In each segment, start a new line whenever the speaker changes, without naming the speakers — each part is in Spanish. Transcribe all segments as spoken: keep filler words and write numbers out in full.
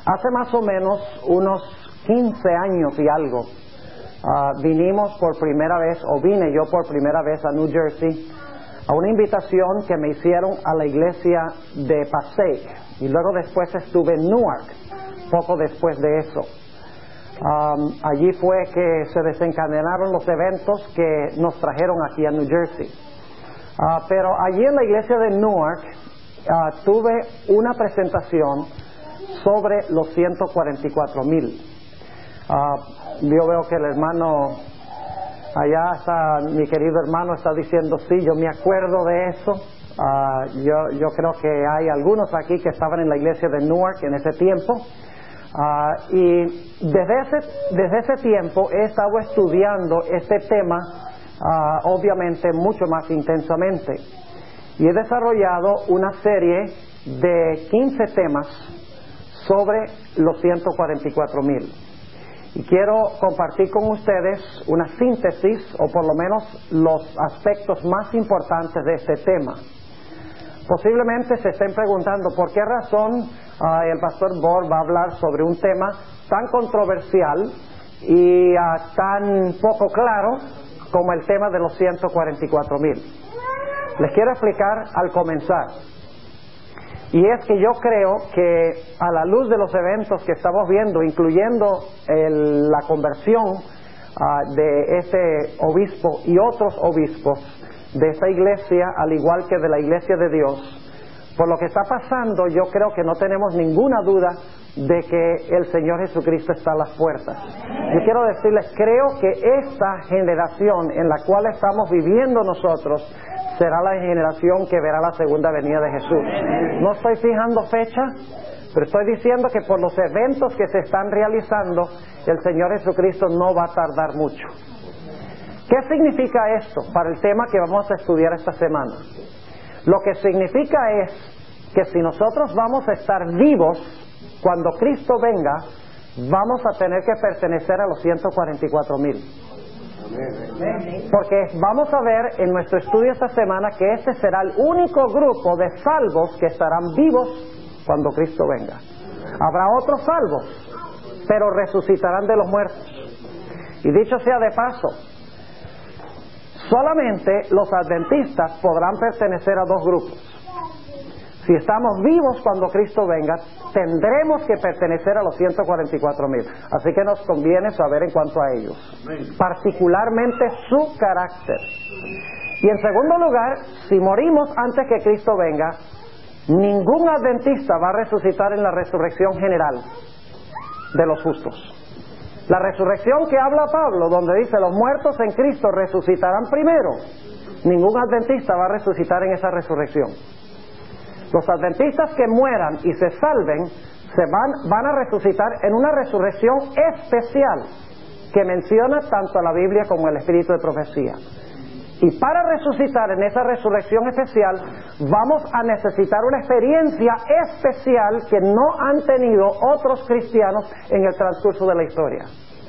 Hace más o menos unos quince años y algo, uh, vinimos por primera vez, o vine yo por primera vez a New Jersey, a una invitación que me hicieron a la iglesia de Passaic, y luego después estuve en Newark, poco después de eso. Um, allí fue que se desencadenaron los eventos que nos trajeron aquí a New Jersey. Uh, pero allí en la iglesia de Newark uh, tuve una presentación sobre los ciento cuarenta y cuatro mil. Uh, yo veo que el hermano, allá está, mi querido hermano está diciendo, sí, yo me acuerdo de eso. Uh, yo, yo creo que hay algunos aquí que estaban en la iglesia de Newark en ese tiempo. Uh, y desde ese, desde ese tiempo he estado estudiando este tema, uh, obviamente mucho más intensamente. Y he desarrollado una serie de quince temas sobre los ciento cuarenta y cuatro mil. Y quiero compartir con ustedes una síntesis, o por lo menos los aspectos más importantes de este tema. Posiblemente se estén preguntando por qué razón uh, el pastor Bohr va a hablar sobre un tema tan controversial y uh, tan poco claro como el tema de los ciento cuarenta y cuatro mil. Les quiero explicar al comenzar. Y es que yo creo que a la luz de los eventos que estamos viendo, incluyendo el, la conversión uh, de este obispo y otros obispos de esta iglesia, al igual que de la iglesia de Dios, por lo que está pasando, yo creo que no tenemos ninguna duda de que el Señor Jesucristo está a las puertas. Yo quiero decirles, creo que esta generación en la cual estamos viviendo nosotros será la generación que verá la segunda venida de Jesús. No estoy fijando fecha, pero estoy diciendo que por los eventos que se están realizando, el Señor Jesucristo no va a tardar mucho. ¿Qué significa esto para el tema que vamos a estudiar esta semana? Lo que significa es que si nosotros vamos a estar vivos cuando Cristo venga, vamos a tener que pertenecer a los ciento cuarenta y cuatro mil. Porque vamos a ver en nuestro estudio esta semana que este será el único grupo de salvos que estarán vivos cuando Cristo venga. Habrá otros salvos, pero resucitarán de los muertos. Y dicho sea de paso, solamente los adventistas podrán pertenecer a dos grupos. Si estamos vivos cuando Cristo venga, tendremos que pertenecer a los ciento cuarenta y cuatro mil. Así que nos conviene saber en cuanto a ellos, particularmente su carácter. Y en segundo lugar, si morimos antes que Cristo venga, ningún adventista va a resucitar en la resurrección general de los justos. La resurrección que habla Pablo, donde dice los muertos en Cristo resucitarán primero, ningún adventista va a resucitar en esa resurrección. Los adventistas que mueran y se salven se van, van a resucitar en una resurrección especial que menciona tanto la Biblia como el Espíritu de Profecía. Y para resucitar en esa resurrección especial vamos a necesitar una experiencia especial que no han tenido otros cristianos en el transcurso de la historia.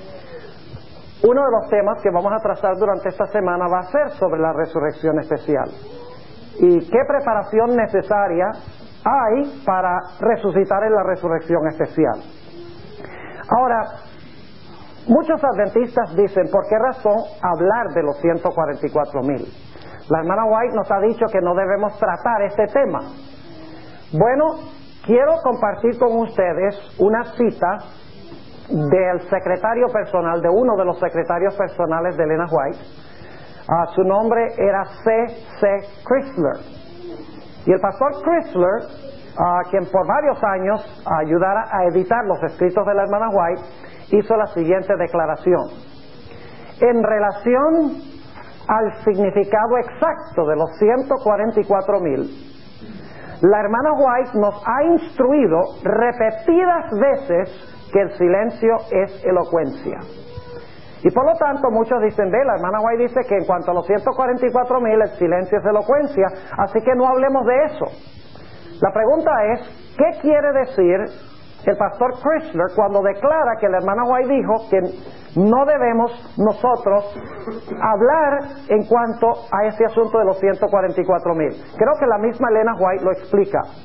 Uno de los temas que vamos a tratar durante esta semana va a ser sobre la resurrección especial. ¿Y qué preparación necesaria hay para resucitar en la resurrección especial? Ahora, muchos adventistas dicen, ¿por qué razón hablar de los ciento cuarenta y cuatro mil? La hermana White nos ha dicho que no debemos tratar este tema. Bueno, quiero compartir con ustedes una cita del secretario personal, de uno de los secretarios personales de Elena White. Uh, su nombre era C C Chrysler. Y el pastor Chrysler, uh, quien por varios años ayudara a editar los escritos de la hermana White, hizo la siguiente declaración. En relación al significado exacto de los ciento cuarenta y cuatro mil, la hermana White nos ha instruido repetidas veces que el silencio es elocuencia. Y por lo tanto muchos dicen, ve, la hermana White dice que en cuanto a los ciento cuarenta y cuatro mil el silencio es elocuencia, así que no hablemos de eso. La pregunta es, ¿qué quiere decir el pastor Chrysler cuando declara que la hermana White dijo que no debemos nosotros hablar en cuanto a ese asunto de los ciento cuarenta y cuatro mil? Creo que la misma Elena White lo explica.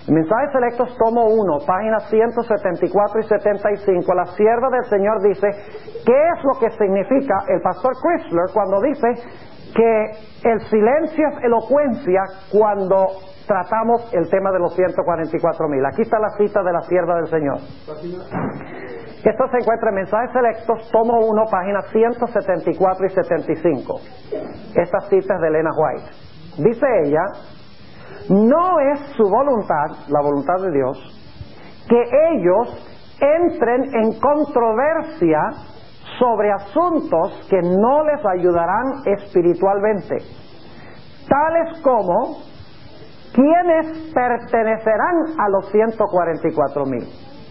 Mensajes Selectos, tomo uno, páginas ciento setenta y cuatro y setenta y cinco. La sierva del Señor dice, ¿qué es lo que significa el pastor Chrysler cuando dice que el silencio es elocuencia cuando tratamos el tema de los ciento cuarenta y cuatro mil? Aquí está la cita de la sierva del Señor. Esto se encuentra en Mensajes Selectos, tomo uno, páginas ciento setenta y cuatro y setenta y cinco. Esta cita es de Elena White. Dice ella, no es su voluntad, la voluntad de Dios, que ellos entren en controversia sobre asuntos que no les ayudarán espiritualmente, tales como ¿quiénes pertenecerán a los ciento cuarenta y cuatro mil?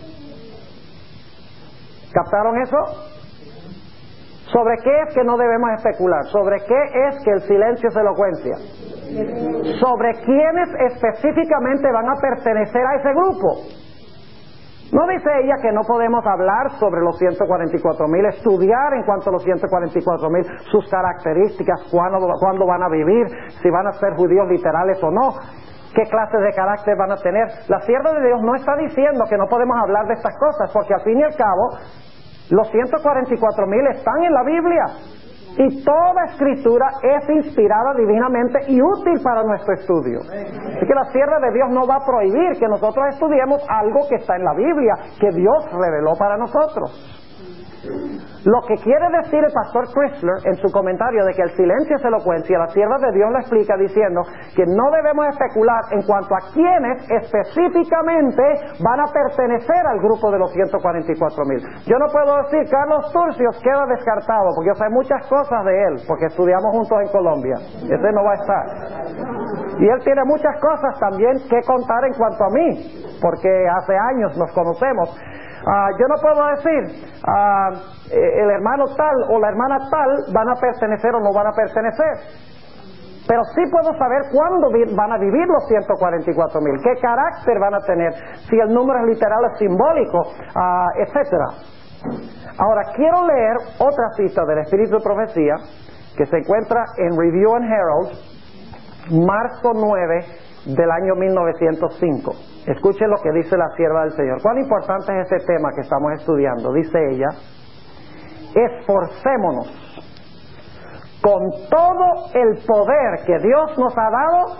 ¿Captaron eso? ¿Sobre qué es que no debemos especular? ¿Sobre qué es que el silencio es elocuencia? Sobre quiénes específicamente van a pertenecer a ese grupo. ¿No dice ella que no podemos hablar sobre los ciento cuarenta y cuatro mil, estudiar en cuanto a los ciento cuarenta y cuatro mil, sus características, cuándo, cuándo van a vivir, si van a ser judíos literales o no, qué clases de carácter van a tener? La sierva de Dios no está diciendo que no podemos hablar de estas cosas, porque al fin y al cabo los ciento cuarenta y cuatro mil están en la Biblia y toda escritura es inspirada divinamente y útil para nuestro estudio. Así que la sierva de Dios no va a prohibir que nosotros estudiemos algo que está en la Biblia, que Dios reveló para nosotros. Lo que quiere decir el pastor Chrysler en su comentario de que el silencio es elocuencia, la sierva de Dios lo explica diciendo que no debemos especular en cuanto a quiénes específicamente van a pertenecer al grupo de los ciento cuarenta y cuatro mil. Yo no puedo decir Carlos Turcios queda descartado, porque yo sé muchas cosas de él, porque estudiamos juntos en Colombia. Ese no va a estar. Y él tiene muchas cosas también que contar en cuanto a mí, porque hace años nos conocemos. Uh, yo no puedo decir uh, el hermano tal o la hermana tal van a pertenecer o no van a pertenecer, pero sí puedo saber cuándo vi- van a vivir los ciento cuarenta y cuatro mil, qué carácter van a tener, si el número es literal o simbólico, uh, etcétera. Ahora quiero leer otra cita del Espíritu de Profecía que se encuentra en Review and Herald, marzo nueve del año mil novecientos cinco. Escuchen lo que dice la sierva del Señor. ¿Cuán importante es este tema que estamos estudiando? Dice ella, esforcémonos con todo el poder que Dios nos ha dado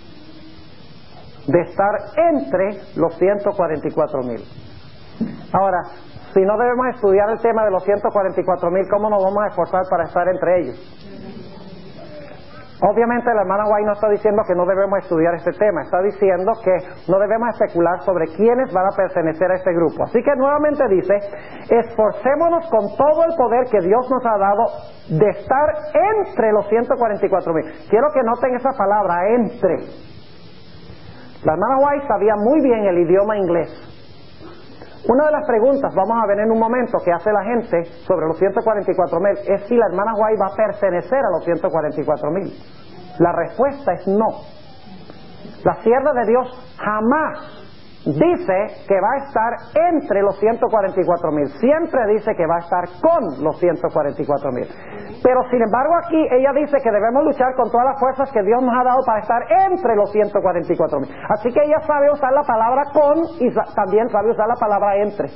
de estar entre los ciento cuarenta y cuatro mil. Ahora, si no debemos estudiar el tema de los ciento cuarenta y cuatro mil, ¿cómo nos vamos a esforzar para estar entre ellos? Obviamente la hermana White no está diciendo que no debemos estudiar este tema, está diciendo que no debemos especular sobre quiénes van a pertenecer a este grupo. Así que nuevamente dice, esforcémonos con todo el poder que Dios nos ha dado de estar entre los ciento cuarenta y cuatro mil. Quiero que noten esa palabra, entre. La hermana White sabía muy bien el idioma inglés. Una de las preguntas, vamos a ver en un momento, que hace la gente sobre los ciento cuarenta y cuatro mil es si la hermana White va a pertenecer a los ciento cuarenta y cuatro mil. La respuesta es no. La sierva de Dios jamás dice que va a estar entre los ciento cuarenta y cuatro mil. Siempre dice que va a estar con los ciento cuarenta y cuatro mil. Pero sin embargo aquí ella dice que debemos luchar con todas las fuerzas que Dios nos ha dado para estar entre los ciento cuarenta y cuatro mil. Así que ella sabe usar la palabra con y sa- también sabe usar la palabra entre.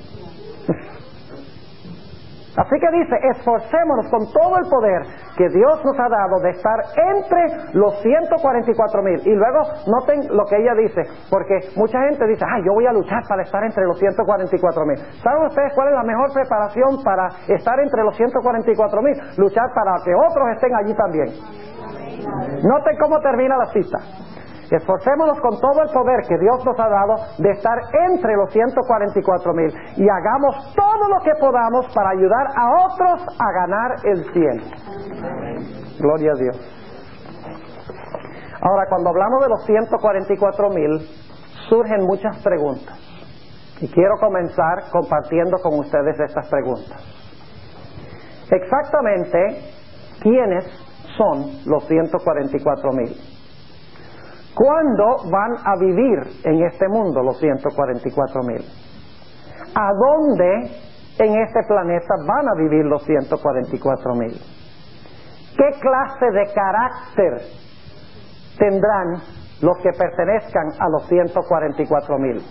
Así que dice, esforcémonos con todo el poder que Dios nos ha dado de estar entre los ciento cuarenta y cuatro mil. Y luego noten lo que ella dice, porque mucha gente dice, ah, yo voy a luchar para estar entre los ciento cuarenta y cuatro mil. ¿Saben ustedes cuál es la mejor preparación para estar entre los ciento cuarenta y cuatro mil? Luchar para que otros estén allí también. Noten cómo termina la cita. Esforcémonos con todo el poder que Dios nos ha dado de estar entre los ciento cuarenta y cuatro mil y hagamos todo lo que podamos para ayudar a otros a ganar el cielo. Gloria a Dios. Ahora, cuando hablamos de los ciento cuarenta y cuatro mil, surgen muchas preguntas. Y quiero comenzar compartiendo con ustedes estas preguntas. Exactamente, ¿quiénes son los ciento cuarenta y cuatro mil? ¿Cuándo van a vivir en este mundo los ciento cuarenta y cuatro mil? ¿A dónde en este planeta van a vivir los ciento cuarenta y cuatro mil? ¿Qué clase de carácter tendrán los que pertenezcan a los ciento cuarenta y cuatro mil.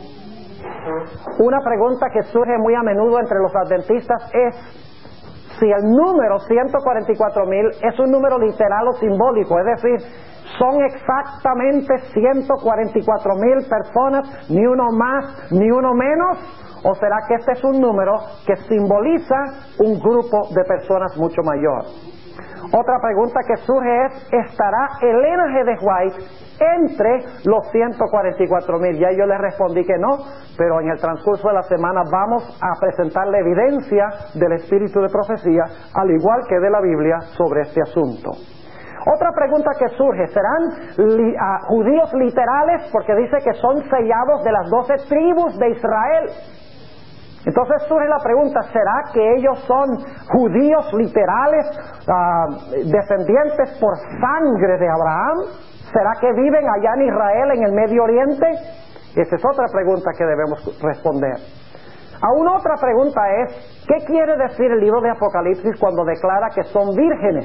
Una pregunta que surge muy a menudo entre los adventistas es si el número ciento cuarenta y cuatro mil es un número literal o simbólico, es decir, son exactamente ciento cuarenta y cuatro mil personas, ni uno más ni uno menos, o será que este es un número que simboliza un grupo de personas mucho mayor. Otra pregunta que surge es, ¿estará Elena G. de White entre los ciento cuarenta y cuatro mil? Ya yo les respondí que no, pero en el transcurso de la semana vamos a presentar la evidencia del espíritu de profecía, al igual que de la Biblia, sobre este asunto. Otra pregunta que surge, ¿serán li, uh, judíos literales? Porque dice que son sellados de las doce tribus de Israel. Entonces surge la pregunta, ¿será que ellos son judíos literales, uh, descendientes por sangre de Abraham? ¿Será que viven allá en Israel, en el Medio Oriente? Esa es otra pregunta que debemos responder. Aún otra pregunta es, ¿qué quiere decir el libro de Apocalipsis cuando declara que son vírgenes?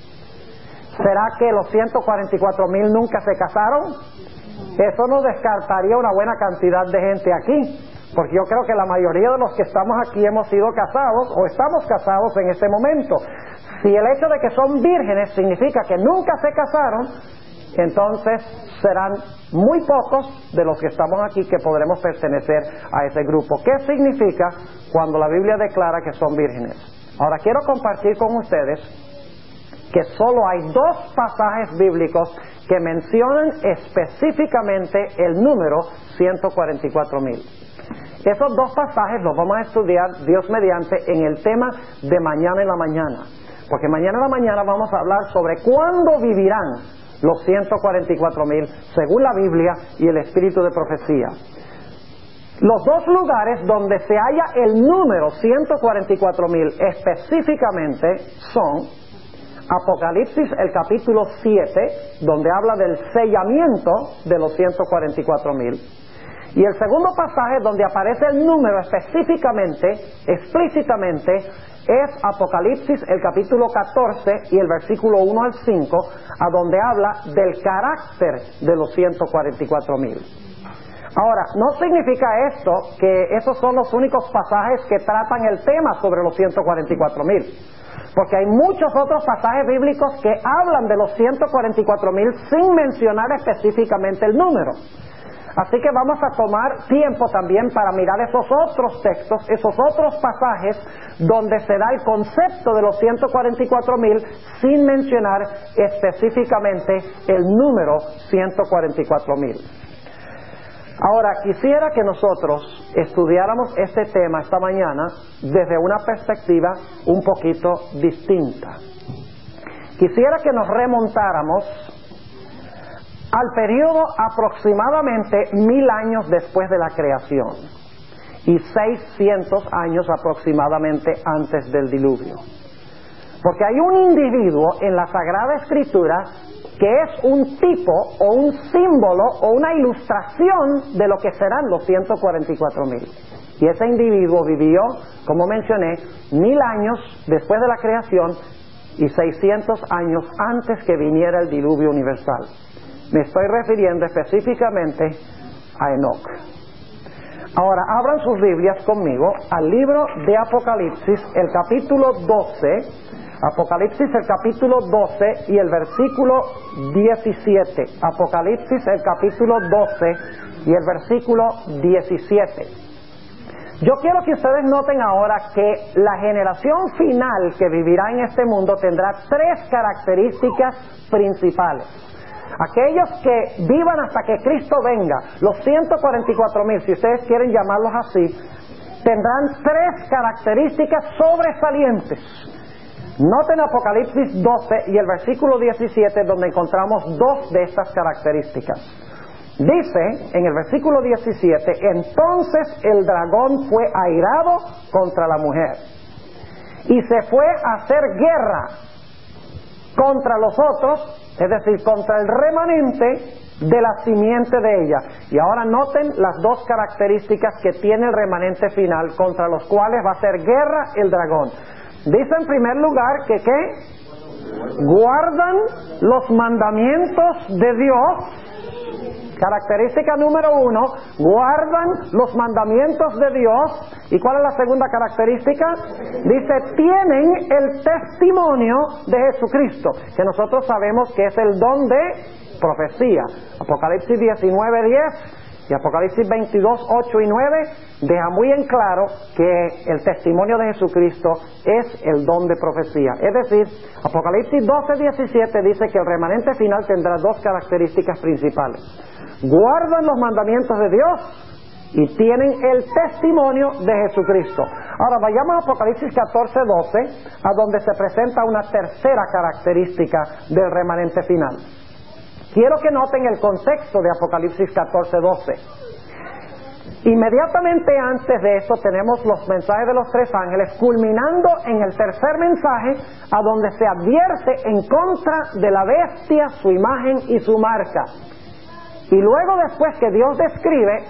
¿Será que los ciento cuarenta y cuatro mil nunca se casaron? Eso nos descartaría una buena cantidad de gente aquí, porque yo creo que la mayoría de los que estamos aquí hemos sido casados o estamos casados en este momento. Si el hecho de que son vírgenes significa que nunca se casaron, entonces serán muy pocos de los que estamos aquí que podremos pertenecer a ese grupo. ¿Qué significa cuando la Biblia declara que son vírgenes? Ahora quiero compartir con ustedes que solo hay dos pasajes bíblicos que mencionan específicamente el número ciento cuarenta y cuatro mil. Esos dos pasajes los vamos a estudiar, Dios mediante, en el tema de mañana en la mañana, porque mañana en la mañana vamos a hablar sobre cuándo vivirán los ciento cuarenta y cuatro mil según la Biblia y el espíritu de profecía. Los dos lugares donde se halla el número ciento cuarenta y cuatro mil específicamente son Apocalipsis, el capítulo siete, donde habla del sellamiento de los ciento cuarenta y cuatro mil. Y el segundo pasaje donde aparece el número específicamente, explícitamente, es Apocalipsis, el capítulo catorce y el versículo uno al cinco, a donde habla del carácter de los ciento cuarenta y cuatro mil. Ahora, no significa esto que esos son los únicos pasajes que tratan el tema sobre los ciento cuarenta y cuatro mil. Porque hay muchos otros pasajes bíblicos que hablan de los ciento cuarenta y cuatro mil sin mencionar específicamente el número. Así que vamos a tomar tiempo también para mirar esos otros textos, esos otros pasajes donde se da el concepto de los ciento cuarenta y cuatro mil sin mencionar específicamente el número ciento cuarenta y cuatro mil. Ahora, quisiera que nosotros estudiáramos este tema esta mañana desde una perspectiva un poquito distinta. Quisiera que nos remontáramos al periodo aproximadamente mil años después de la creación y seiscientos años aproximadamente antes del diluvio. Porque hay un individuo en la Sagrada Escritura que es un tipo o un símbolo o una ilustración de lo que serán los ciento cuarenta y cuatro mil. Y ese individuo vivió, como mencioné, mil años después de la creación y seiscientos años antes que viniera el diluvio universal. Me estoy refiriendo específicamente a Enoc. Ahora, abran sus Biblias conmigo al libro de Apocalipsis, el capítulo doce. Apocalipsis, el capítulo doce y el versículo diecisiete. Apocalipsis, el capítulo doce y el versículo diecisiete. Yo quiero que ustedes noten ahora que la generación final que vivirá en este mundo tendrá tres características principales. Aquellos que vivan hasta que Cristo venga, los ciento cuarenta y cuatro mil, si ustedes quieren llamarlos así, tendrán tres características sobresalientes. Noten Apocalipsis doce y el versículo diecisiete, donde encontramos dos de estas características. Dice en el versículo diecisiete, entonces el dragón fue airado contra la mujer y se fue a hacer guerra contra los otros, es decir, contra el remanente de la simiente de ella. Y ahora noten las dos características que tiene el remanente final contra los cuales va a hacer guerra el dragón. Dice en primer lugar que ¿qué? Guardan los mandamientos de Dios Característica número uno, guardan los mandamientos de Dios. ¿Y cuál es la segunda característica? Dice, tienen el testimonio de Jesucristo, que nosotros sabemos que es el don de profecía. Apocalipsis diecinueve diez y Apocalipsis veintidós ocho y nueve deja muy en claro que el testimonio de Jesucristo es el don de profecía. Es decir, Apocalipsis doce diecisiete dice que el remanente final tendrá dos características principales. Guardan los mandamientos de Dios y tienen el testimonio de Jesucristo. Ahora vayamos a Apocalipsis catorce doce, a donde se presenta una tercera característica del remanente final. Quiero que noten el contexto de Apocalipsis catorce doce. Inmediatamente antes de esto tenemos los mensajes de los tres ángeles, culminando en el tercer mensaje, a donde se advierte en contra de la bestia, su imagen y su marca. Y luego, después que Dios describe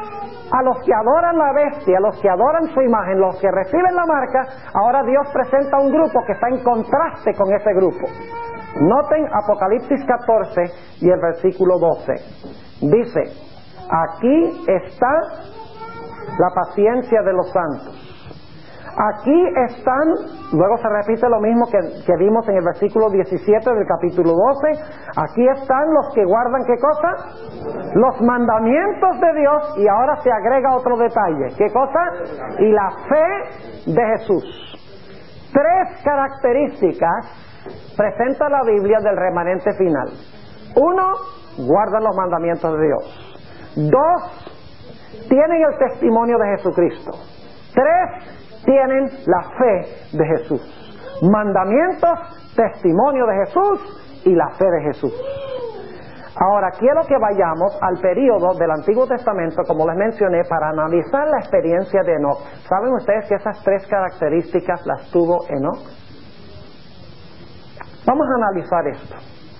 a los que adoran la bestia, a los que adoran su imagen, los que reciben la marca, ahora Dios presenta un grupo que está en contraste con ese grupo. Noten Apocalipsis catorce y el versículo doce. Dice, aquí está la paciencia de los santos. Aquí están, luego se repite lo mismo que, que vimos en el versículo diecisiete del capítulo doce. Aquí están los que guardan, ¿qué cosa? Los mandamientos de Dios, y ahora se agrega otro detalle. ¿Qué cosa? Y la fe de Jesús. Tres características presenta la Biblia del remanente final. Uno, guardan los mandamientos de Dios. Dos, tienen el testimonio de Jesucristo. Tres, tienen la fe de Jesús. Mandamientos, testimonio de Jesús y la fe de Jesús. Ahora quiero que vayamos al período del Antiguo Testamento, como les mencioné, para analizar la experiencia de Enoc. ¿Saben ustedes que esas tres características las tuvo Enoc? Vamos a analizar esto.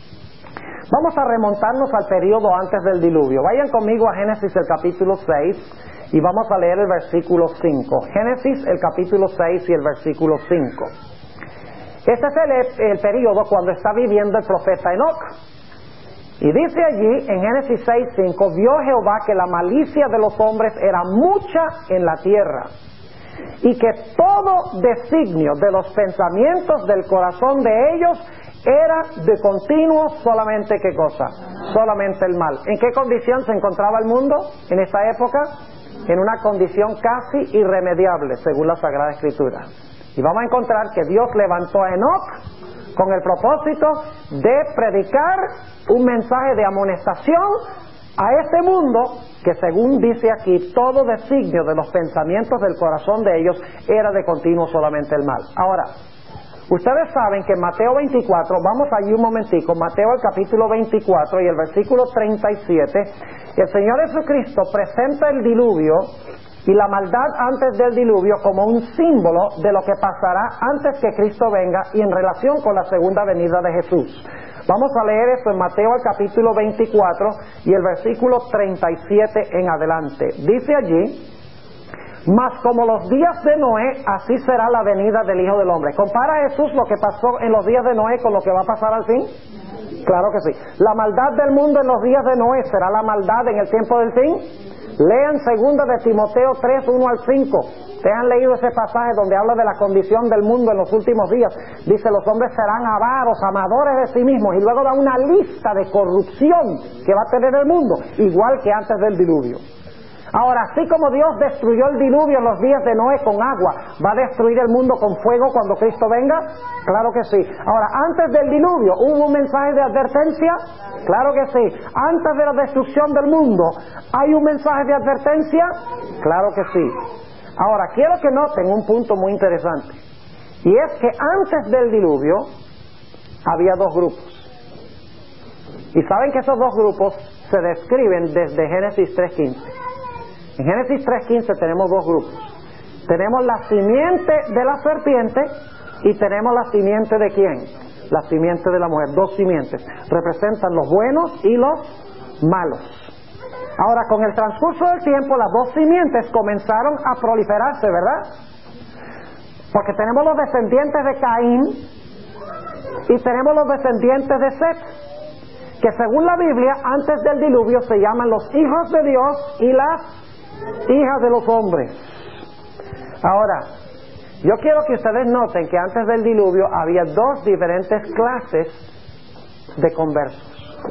Vamos a remontarnos al período antes del diluvio. Vayan conmigo a Génesis el capítulo seis y vamos a leer el versículo cinco. Génesis el capítulo seis y el versículo cinco. Este es el, el período cuando está viviendo el profeta Enoc. Y dice allí en Génesis seis cinco, vio Jehová que la malicia de los hombres era mucha en la tierra, y que todo designio de los pensamientos del corazón de ellos era de continuo solamente, ¿qué cosa? Solamente el mal. ¿En qué condición se encontraba el mundo en esta época? En una condición casi irremediable, según la Sagrada Escritura. Y vamos a encontrar que Dios levantó a Enoc con el propósito de predicar un mensaje de amonestación a este mundo que, según dice aquí, todo designio de los pensamientos del corazón de ellos era de continuo solamente el mal. Ahora, ustedes saben que en Mateo veinticuatro, vamos allí un momentico, Mateo el capítulo veinticuatro y el versículo treinta y siete, el Señor Jesucristo presenta el diluvio y la maldad antes del diluvio como un símbolo de lo que pasará antes que Cristo venga y en relación con la segunda venida de Jesús. Vamos a leer eso en Mateo el capítulo veinticuatro y el versículo treinta y siete en adelante. Dice allí, mas como los días de Noé, así será la venida del Hijo del Hombre. ¿Compara Jesús lo que pasó en los días de Noé con lo que va a pasar al fin? Claro que sí. La maldad del mundo en los días de Noé será la maldad en el tiempo del fin. Lean segunda de Timoteo tres, uno al cinco. ¿Ustedes han leído ese pasaje donde habla de la condición del mundo en los últimos días? Dice, los hombres serán avaros, amadores de sí mismos, y luego da una lista de corrupción que va a tener el mundo, igual que antes del diluvio. Ahora, así como Dios destruyó el diluvio en los días de Noé con agua, ¿va a destruir el mundo con fuego cuando Cristo venga? Claro que sí. Ahora, antes del diluvio, ¿hubo un mensaje de advertencia? Claro que sí. Antes de la destrucción del mundo, ¿hay un mensaje de advertencia? Claro que sí. Ahora, quiero que noten un punto muy interesante. Y es que antes del diluvio, había dos grupos. Y saben que esos dos grupos se describen desde Génesis tres quince. En Génesis tres quince tenemos dos grupos. Tenemos la simiente de la serpiente y tenemos la simiente de ¿quién? La simiente de la mujer. Dos simientes. Representan los buenos y los malos. Ahora, con el transcurso del tiempo, las dos simientes comenzaron a proliferarse, ¿verdad? Porque tenemos los descendientes de Caín y tenemos los descendientes de Set. que según la Biblia, antes del diluvio se llaman los hijos de Dios y las hijas de los hombres. Ahora, yo quiero que ustedes noten que antes del diluvio había dos diferentes clases de conversos.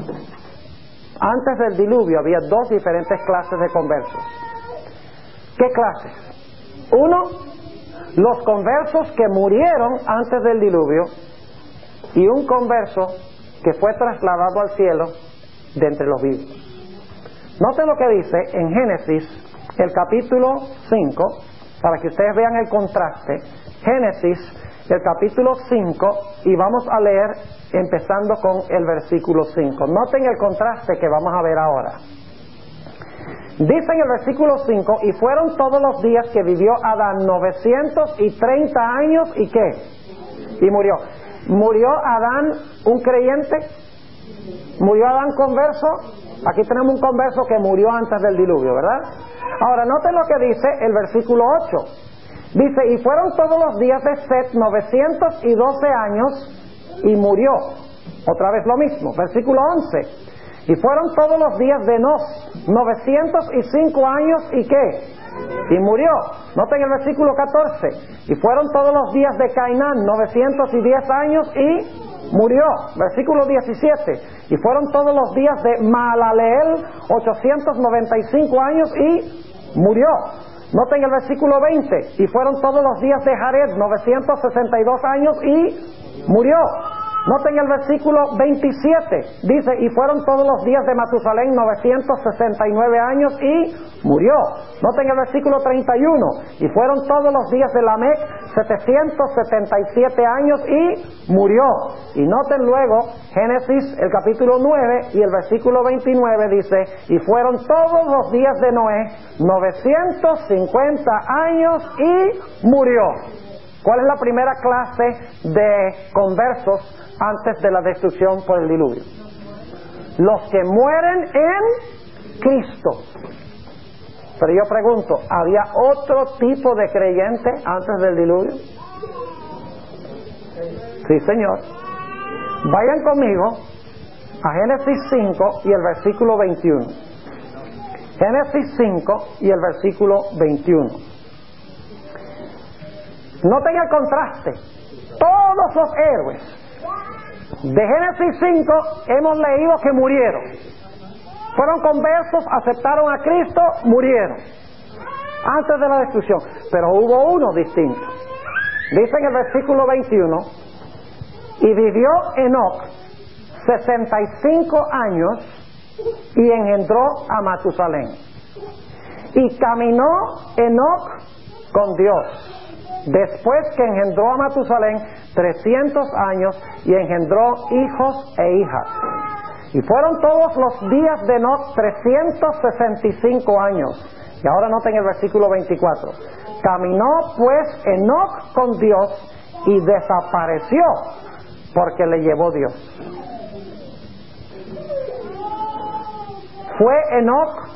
Antes del diluvio había dos diferentes clases de conversos. ¿Qué clases? Uno, los conversos que murieron antes del diluvio, y un converso que fue trasladado al cielo de entre los vivos. Noten lo que dice en Génesis, el capítulo cinco, para que ustedes vean el contraste. Génesis, el capítulo cinco, y vamos a leer empezando con el versículo cinco. Noten el contraste que vamos a ver ahora. Dice en el versículo cinco, y fueron todos los días que vivió Adán novecientos treinta años, ¿y qué? Y murió. ¿Murió Adán un creyente? ¿Murió Adán converso? Aquí tenemos un converso que murió antes del diluvio, ¿verdad? Ahora, noten lo que dice el versículo ocho. Dice, y fueron todos los días de Set novecientos doce años, y murió. Otra vez lo mismo, versículo once. Y fueron todos los días de Nos, novecientos cinco años, ¿y qué? Y murió. Noten el versículo catorce. Y fueron todos los días de Cainán, novecientos diez años, y murió. Versículo diecisiete. Y fueron todos los días de Maalaleel, ochocientos noventa y cinco años, y murió. Noten el versículo veinte. Y fueron todos los días de Jared, novecientos sesenta y dos años, y murió. Noten el versículo veintisiete, dice, y fueron todos los días de Matusalén novecientos sesenta y nueve años, y murió. Noten el versículo treinta y uno, y fueron todos los días de Lamec setecientos setenta y siete años, y murió. Y noten luego Génesis, el capítulo nueve, y el versículo veintinueve dice, y fueron todos los días de Noé novecientos cincuenta años, y murió. ¿Cuál es la primera clase de conversos antes de la destrucción por el diluvio? Los que mueren en Cristo. Pero yo pregunto, ¿había otro tipo de creyente antes del diluvio? Sí, señor. Vayan conmigo a Génesis cinco y el versículo veintiuno. Génesis cinco y el versículo veintiuno. Noten el contraste. Todos los héroes de Génesis cinco hemos leído que murieron. Fueron conversos, aceptaron a Cristo, murieron antes de la destrucción. Pero hubo uno distinto. Dice en el versículo veintiuno, y vivió Enoc sesenta y cinco años y engendró a Matusalén. Y caminó Enoc con Dios, después que engendró a Matusalén trescientos años, y engendró hijos e hijas. Y fueron todos los días de Enoc trescientos sesenta y cinco años. Y ahora noten el versículo veinticuatro. Caminó pues Enoc con Dios y desapareció, porque le llevó Dios. ¿Fue Enoc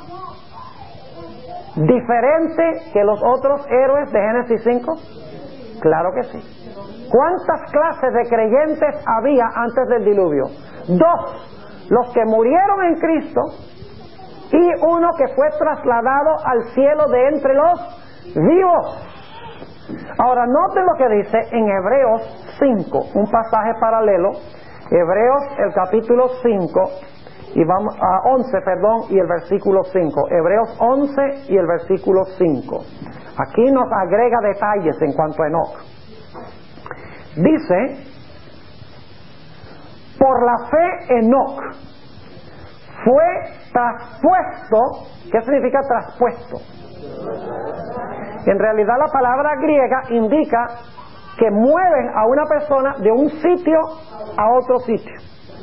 diferente que los otros héroes de Génesis cinco? Claro que sí. ¿Cuántas clases de creyentes había antes del diluvio? Dos, los que murieron en Cristo, y uno que fue trasladado al cielo de entre los vivos. Ahora noten lo que dice en Hebreos cinco, un pasaje paralelo. Hebreos, el capítulo cinco, y vamos a once, perdón, y el versículo cinco. Hebreos once y el versículo cinco. Aquí nos agrega detalles en cuanto a Enoc. Dice, por la fe Enoc fue traspuesto. ¿Qué significa traspuesto? En realidad la palabra griega indica que mueven a una persona de un sitio a otro sitio.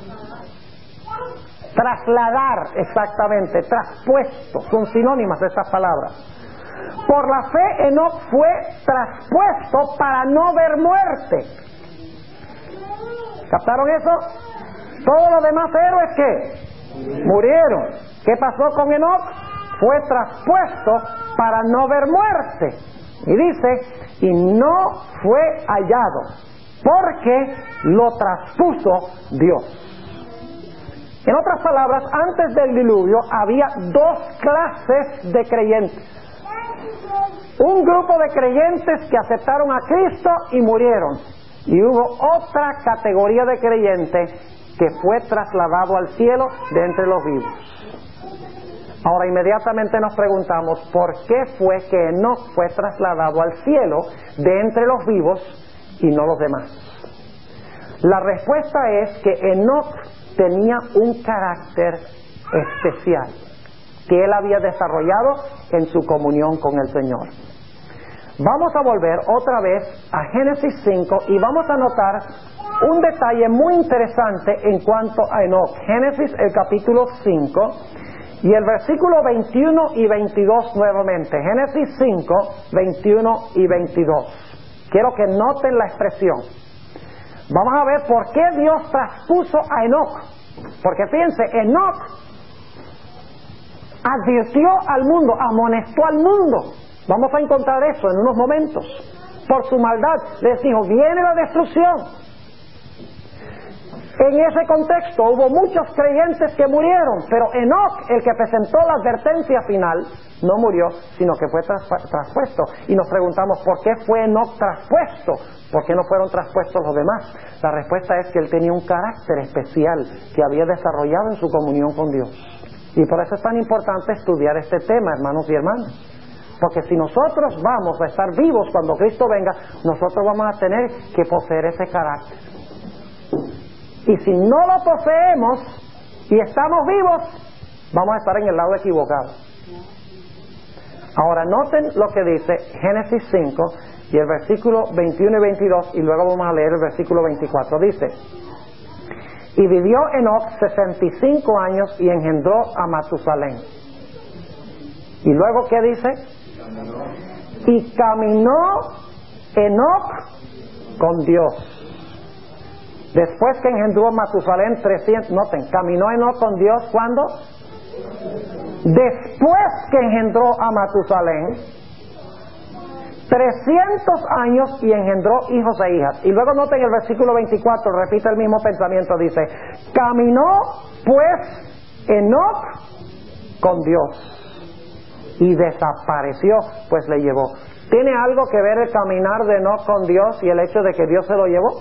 Trasladar, exactamente, traspuesto, son sinónimas de estas palabras. Por la fe Enoc fue traspuesto para no ver muerte. ¿Captaron eso? Todos los demás héroes que murieron. ¿Qué pasó con Enoc? Fue traspuesto para no ver muerte. Y dice, y no fue hallado, porque lo traspuso Dios. En otras palabras, antes del diluvio había dos clases de creyentes. Un grupo de creyentes que aceptaron a Cristo y murieron. Y hubo otra categoría de creyentes que fue trasladado al cielo de entre los vivos. Ahora inmediatamente nos preguntamos, ¿por qué fue que Enoc fue trasladado al cielo de entre los vivos y no los demás? La respuesta es que Enoc tenía un carácter especial que él había desarrollado en su comunión con el Señor. Vamos a volver otra vez a Génesis cinco y vamos a notar un detalle muy interesante en cuanto a Enoc. Génesis el capítulo cinco y el versículo veintiuno y veintidós nuevamente. Génesis cinco, veintiuno y veintidós. Quiero que noten la expresión. Vamos a ver por qué Dios traspuso a Enoc. Porque fíjense, Enoc advirtió al mundo, amonestó al mundo. Vamos a encontrar eso en unos momentos. Por su maldad les dijo, viene la destrucción. En ese contexto hubo muchos creyentes que murieron, pero Enoc, el que presentó la advertencia final, no murió, sino que fue tras, traspuesto. Y nos preguntamos, ¿por qué fue Enoc traspuesto? ¿Por qué no fueron traspuestos los demás? La respuesta es que él tenía un carácter especial que había desarrollado en su comunión con Dios. Y por eso es tan importante estudiar este tema, hermanos y hermanas. Porque si nosotros vamos a estar vivos cuando Cristo venga, nosotros vamos a tener que poseer ese carácter. Y si no lo poseemos y estamos vivos, vamos a estar en el lado equivocado. Ahora noten lo que dice Génesis cinco y el versículo veintiuno y veintidós, y luego vamos a leer el versículo veinticuatro. Dice: y vivió Enoc sesenta y cinco años y engendró a Matusalén. Y luego, ¿qué dice? Y caminó Enoc con Dios. Después que engendró a Matusalén trescientos, noten, caminó Enoc con Dios, ¿cuándo? Después que engendró a Matusalén trescientos años y engendró hijos e hijas. Y luego noten el versículo veinticuatro, repite el mismo pensamiento, dice: caminó pues Enoc con Dios y desapareció, pues le llevó. ¿Tiene algo que ver el caminar de Enoc con Dios y el hecho de que Dios se lo llevó?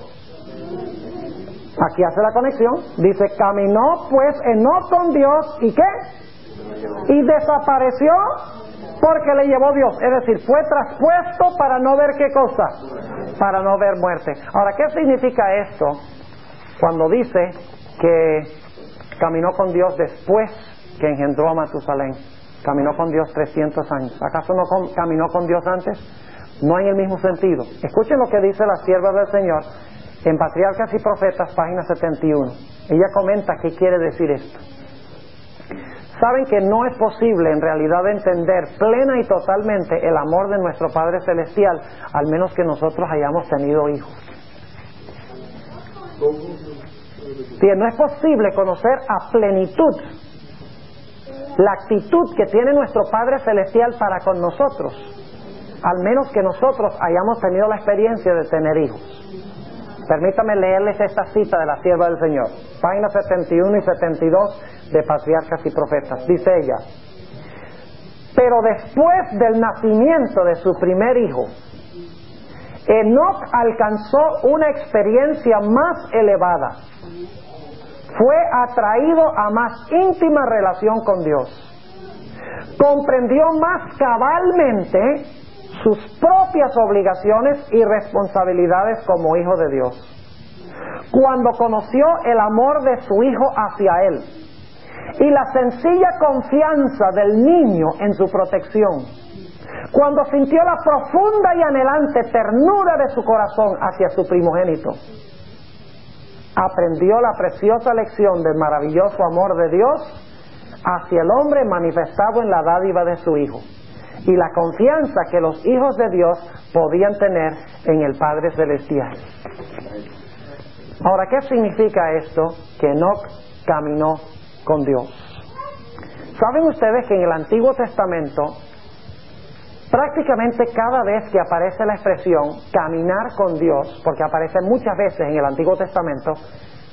Aquí hace la conexión. Dice: caminó pues Enoc con Dios y ¿qué? Y desapareció porque le llevó Dios. Es decir, fue traspuesto para no ver ¿qué cosa? Para no ver muerte. Ahora, ¿qué significa esto cuando dice que caminó con Dios después que engendró a Matusalén? Caminó con Dios trescientos años. ¿Acaso no con, caminó con Dios antes? No en el mismo sentido. Escuchen lo que dice la sierva del Señor en Patriarcas y Profetas, página setenta y uno. Ella comenta qué quiere decir esto. Saben que no es posible en realidad entender plena y totalmente el amor de nuestro Padre Celestial, al menos que nosotros hayamos tenido hijos. Sí, no es posible conocer a plenitud la actitud que tiene nuestro Padre Celestial para con nosotros, al menos que nosotros hayamos tenido la experiencia de tener hijos. Permítame leerles esta cita de la sierva del Señor, páginas setenta y uno y setenta y dos de Patriarcas y Profetas. Dice ella: pero después del nacimiento de su primer hijo, Enoc alcanzó una experiencia más elevada. Fue atraído a más íntima relación con Dios. Comprendió más cabalmente sus propias obligaciones y responsabilidades como hijo de Dios. Cuando conoció el amor de su hijo hacia él y la sencilla confianza del niño en su protección, cuando sintió la profunda y anhelante ternura de su corazón hacia su primogénito, aprendió la preciosa lección del maravilloso amor de Dios hacia el hombre manifestado en la dádiva de su Hijo y la confianza que los hijos de Dios podían tener en el Padre Celestial. Ahora, ¿qué significa esto? Que Enoc caminó con Dios. ¿Saben ustedes que en el Antiguo Testamento prácticamente cada vez que aparece la expresión caminar con Dios, porque aparece muchas veces en el Antiguo Testamento,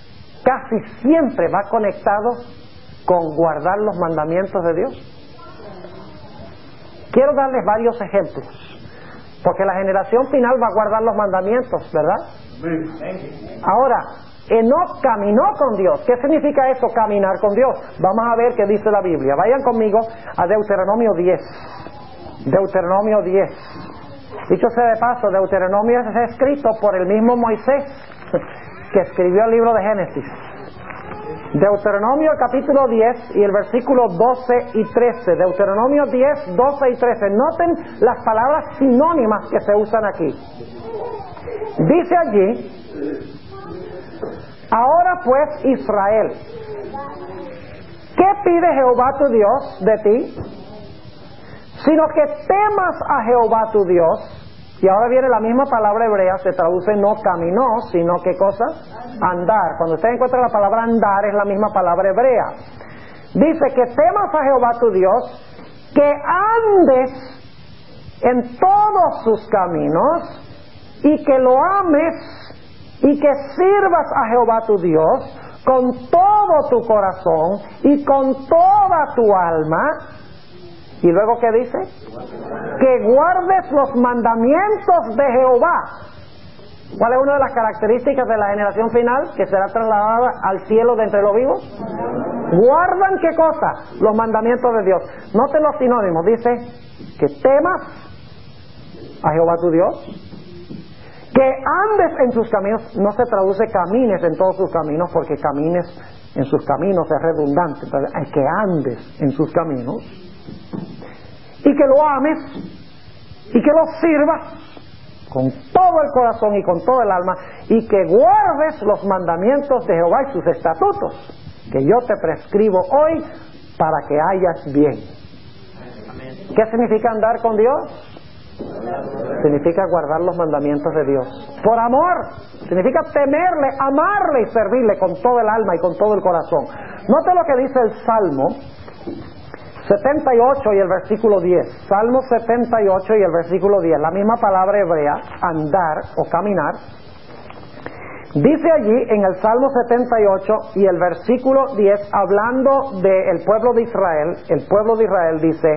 casi siempre va conectado con guardar los mandamientos de Dios? Quiero darles varios ejemplos, porque la generación final va a guardar los mandamientos, ¿verdad? Ahora, Enoc caminó con Dios. ¿Qué significa eso, caminar con Dios? Vamos a ver qué dice la Biblia. Vayan conmigo a Deuteronomio diez. Deuteronomio diez. Dicho sea de paso, Deuteronomio es escrito por el mismo Moisés que escribió el libro de Génesis. Deuteronomio capítulo diez y el versículo doce y trece. Deuteronomio diez, doce y trece. Noten las palabras sinónimas que se usan aquí. Dice allí: ahora pues, Israel, ¿qué pide Jehová tu Dios de ti? Sino que temas a Jehová tu Dios. Y ahora viene la misma palabra hebrea, se traduce no caminó, sino ¿qué cosa? Andar. Cuando usted encuentra la palabra andar, es la misma palabra hebrea. Dice que temas a Jehová tu Dios, que andes en todos sus caminos, y que lo ames, y que sirvas a Jehová tu Dios con todo tu corazón y con toda tu alma. ¿Y luego qué dice? Que guardes los mandamientos de Jehová. ¿Cuál es una de las características de la generación final que será trasladada al cielo de entre los vivos? ¿Guardan qué cosa? Los mandamientos de Dios. Noten los sinónimos. Dice que temas a Jehová tu Dios, que andes en sus caminos. No se traduce camines en todos sus caminos, porque camines en sus caminos es redundante. Entonces, hay que andes en sus caminos, y que lo ames, y que lo sirvas con todo el corazón y con todo el alma, y que guardes los mandamientos de Jehová y sus estatutos, que yo te prescribo hoy para que hayas bien. ¿Qué significa andar con Dios? Significa guardar los mandamientos de Dios. Por amor, significa temerle, amarle y servirle con todo el alma y con todo el corazón. Note lo que dice el Salmo setenta y ocho y el versículo diez. Salmo setenta y ocho y el versículo diez. La misma palabra hebrea, andar o caminar. Dice allí en el Salmo setenta y ocho y el versículo diez, hablando del pueblo de Israel, el pueblo de Israel dice: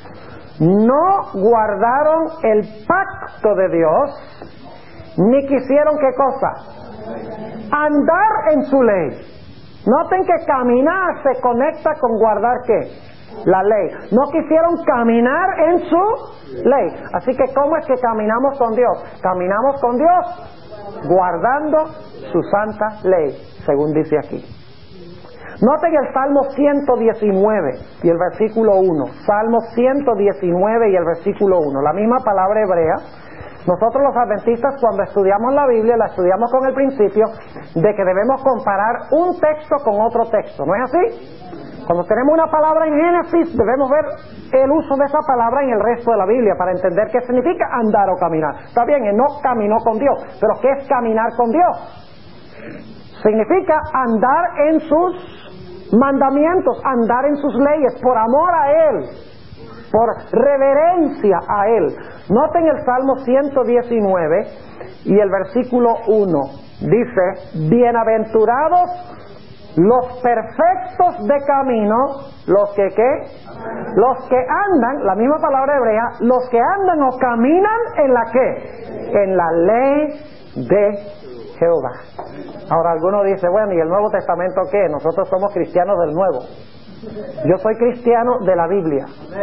no guardaron el pacto de Dios, ni quisieron ¿qué cosa? Andar en su ley. Noten que caminar se conecta con guardar ¿qué? La ley. No quisieron caminar en su ley. Así que ¿cómo es que caminamos con Dios? Caminamos con Dios guardando su santa ley, según dice aquí. Noten el Salmo ciento diecinueve y el versículo uno. Salmo ciento diecinueve y el versículo uno. La misma palabra hebrea. Nosotros los adventistas, cuando estudiamos la Biblia, la estudiamos con el principio de que debemos comparar un texto con otro texto. ¿No es así? Cuando tenemos una palabra en Génesis, debemos ver el uso de esa palabra en el resto de la Biblia para entender qué significa andar o caminar. Está bien, Enoc caminó con Dios, pero ¿qué es caminar con Dios? Significa andar en sus mandamientos, andar en sus leyes, por amor a Él, por reverencia a Él. Noten el Salmo ciento diecinueve y el versículo uno. Dice: bienaventurados los perfectos de camino, los que ¿qué? Los que andan, la misma palabra hebrea, los que andan o caminan en la ¿qué? En la ley de Jehová. Ahora alguno dice: bueno, ¿y el Nuevo Testamento qué? Nosotros somos cristianos del Nuevo. Yo soy cristiano de la Biblia.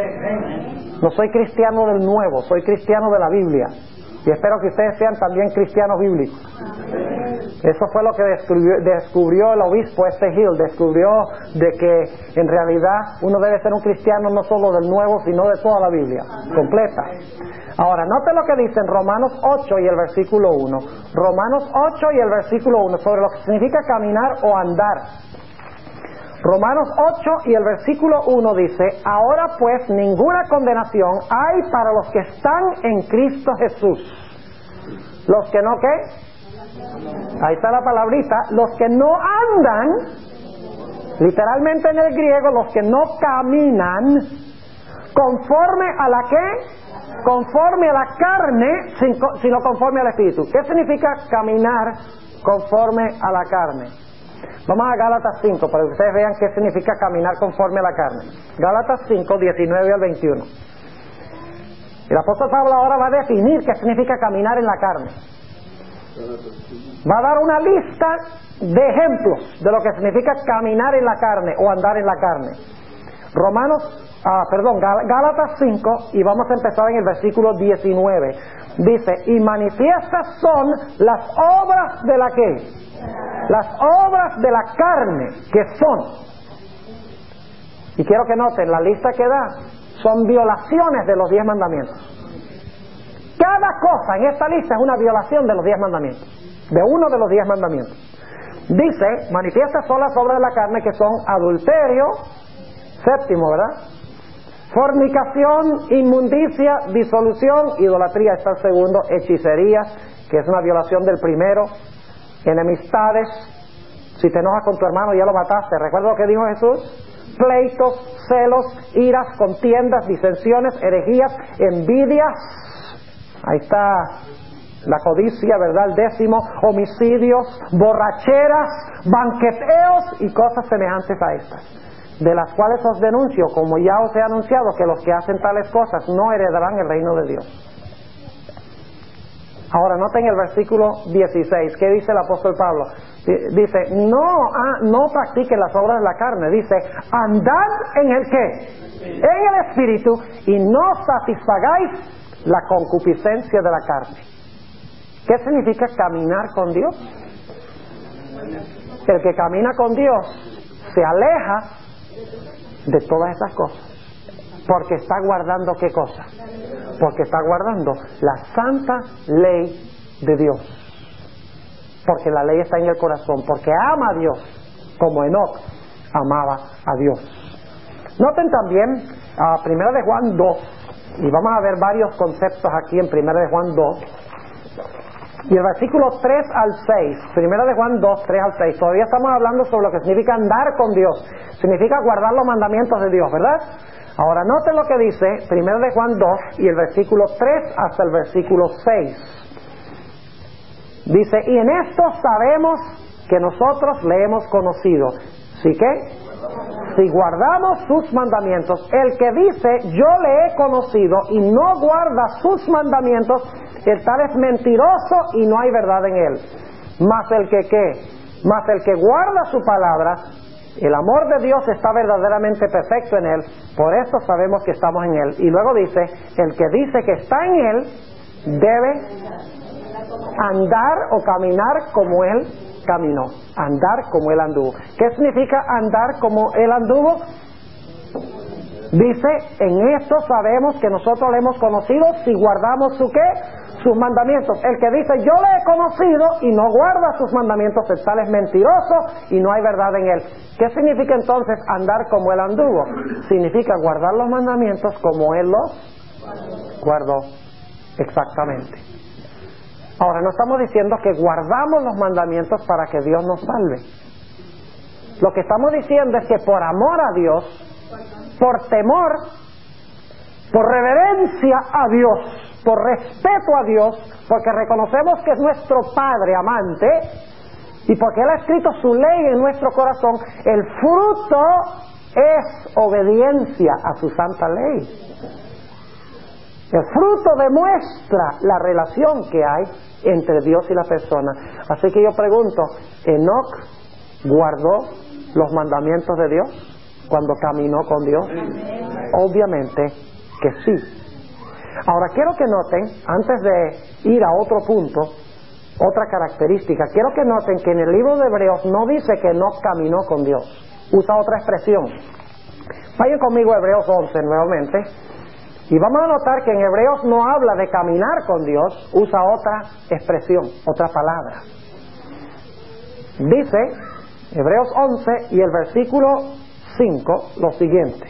No soy cristiano del Nuevo, soy cristiano de la Biblia. Y espero que ustedes sean también cristianos bíblicos. Eso fue lo que descubrió, descubrió el obispo este Hill. Descubrió de que en realidad uno debe ser un cristiano no solo del Nuevo, sino de toda la Biblia, completa. Ahora, note lo que dice en Romanos ocho y el versículo uno. Romanos ocho y el versículo uno, sobre lo que significa caminar o andar. Romanos ocho y el versículo uno dice: ahora pues ninguna condenación hay para los que están en Cristo Jesús. ¿Los que no qué? Ahí está la palabrita. Los que no andan, literalmente en el griego, los que no caminan conforme a la qué? Conforme a la carne, sino conforme al Espíritu. ¿Qué significa caminar conforme a la carne? Vamos a Gálatas cinco para que ustedes vean qué significa caminar conforme a la carne. Gálatas cinco, diecinueve al veintiuno. El apóstol Pablo ahora va a definir qué significa caminar en la carne. Va a dar una lista de ejemplos de lo que significa caminar en la carne o andar en la carne. Romanos, ah, perdón, Gálatas cinco, y vamos a empezar en el versículo diecinueve. Dice, y manifiestas son las obras de la que... Las obras de la carne, que son, y quiero que noten, la lista que da son violaciones de los diez mandamientos. Cada cosa en esta lista es una violación de los diez mandamientos, de uno de los diez mandamientos. Dice, manifiestas son las obras de la carne, que son adulterio, séptimo, ¿verdad? Fornicación, inmundicia, disolución, idolatría, está el segundo, hechicería, que es una violación del primero, enemistades, si te enojas con tu hermano ya lo mataste. ¿Recuerda lo que dijo Jesús? Pleitos, celos, iras, contiendas, disensiones, herejías, envidias. Ahí está la codicia, ¿verdad? El décimo, homicidios, borracheras, banqueteos y cosas semejantes a estas, de las cuales os denuncio, como ya os he anunciado, que los que hacen tales cosas no heredarán el reino de Dios. Ahora noten el versículo dieciséis. ¿Qué dice el apóstol Pablo? Dice, no, ah, no practiquen las obras de la carne. Dice, andad en el ¿qué? En el Espíritu, y no satisfagáis la concupiscencia de la carne. ¿Qué significa caminar con Dios? El que camina con Dios se aleja de todas esas cosas, porque está guardando ¿qué cosa? Porque está guardando la santa ley de Dios, porque la ley está en el corazón, porque ama a Dios como Enoc amaba a Dios. Noten también uh, Primera de Juan dos, y vamos a ver varios conceptos aquí en Primera de Juan dos, y el versículo tres al seis. Primera de Juan dos, tres al seis. Todavía estamos hablando sobre lo que significa andar con Dios, significa guardar los mandamientos de Dios, ¿verdad? Ahora noten lo que dice Primera de Juan dos y el versículo tres hasta el versículo seis. Dice, y en esto sabemos que nosotros le hemos conocido. ¿Sí qué? Si guardamos sus mandamientos. El que dice, yo le he conocido, y no guarda sus mandamientos, el tal es mentiroso y no hay verdad en él. Mas el que ¿qué? Mas el que guarda su palabra, el amor de Dios está verdaderamente perfecto en él, por eso sabemos que estamos en él. Y luego dice, el que dice que está en él, debe andar o caminar como él caminó, andar como él anduvo. ¿Qué significa andar como él anduvo? Dice, en esto sabemos que nosotros le hemos conocido si guardamos su ¿qué? Sus mandamientos. El que dice, yo le he conocido y no guarda sus mandamientos, el tal es mentiroso y no hay verdad en él. ¿Qué significa entonces andar como él anduvo? Significa guardar los mandamientos como él los guardó. Exactamente. Ahora, no estamos diciendo que guardamos los mandamientos para que Dios nos salve. Lo que estamos diciendo es que por amor a Dios, por temor, por reverencia a Dios, por respeto a Dios, porque reconocemos que es nuestro Padre amante y porque Él ha escrito su ley en nuestro corazón, el fruto es obediencia a su santa ley. El fruto demuestra la relación que hay entre Dios y la persona. Así que yo pregunto, ¿Enoc guardó los mandamientos de Dios cuando caminó con Dios? Obviamente que sí. Ahora quiero que noten, antes de ir a otro punto, otra característica, quiero que noten que en el libro de Hebreos no dice que Enoc caminó con Dios, usa otra expresión. Vayan conmigo a Hebreos once nuevamente. Y vamos a notar que en Hebreos no habla de caminar con Dios, usa otra expresión, otra palabra. Dice, Hebreos once y el versículo cinco, lo siguiente.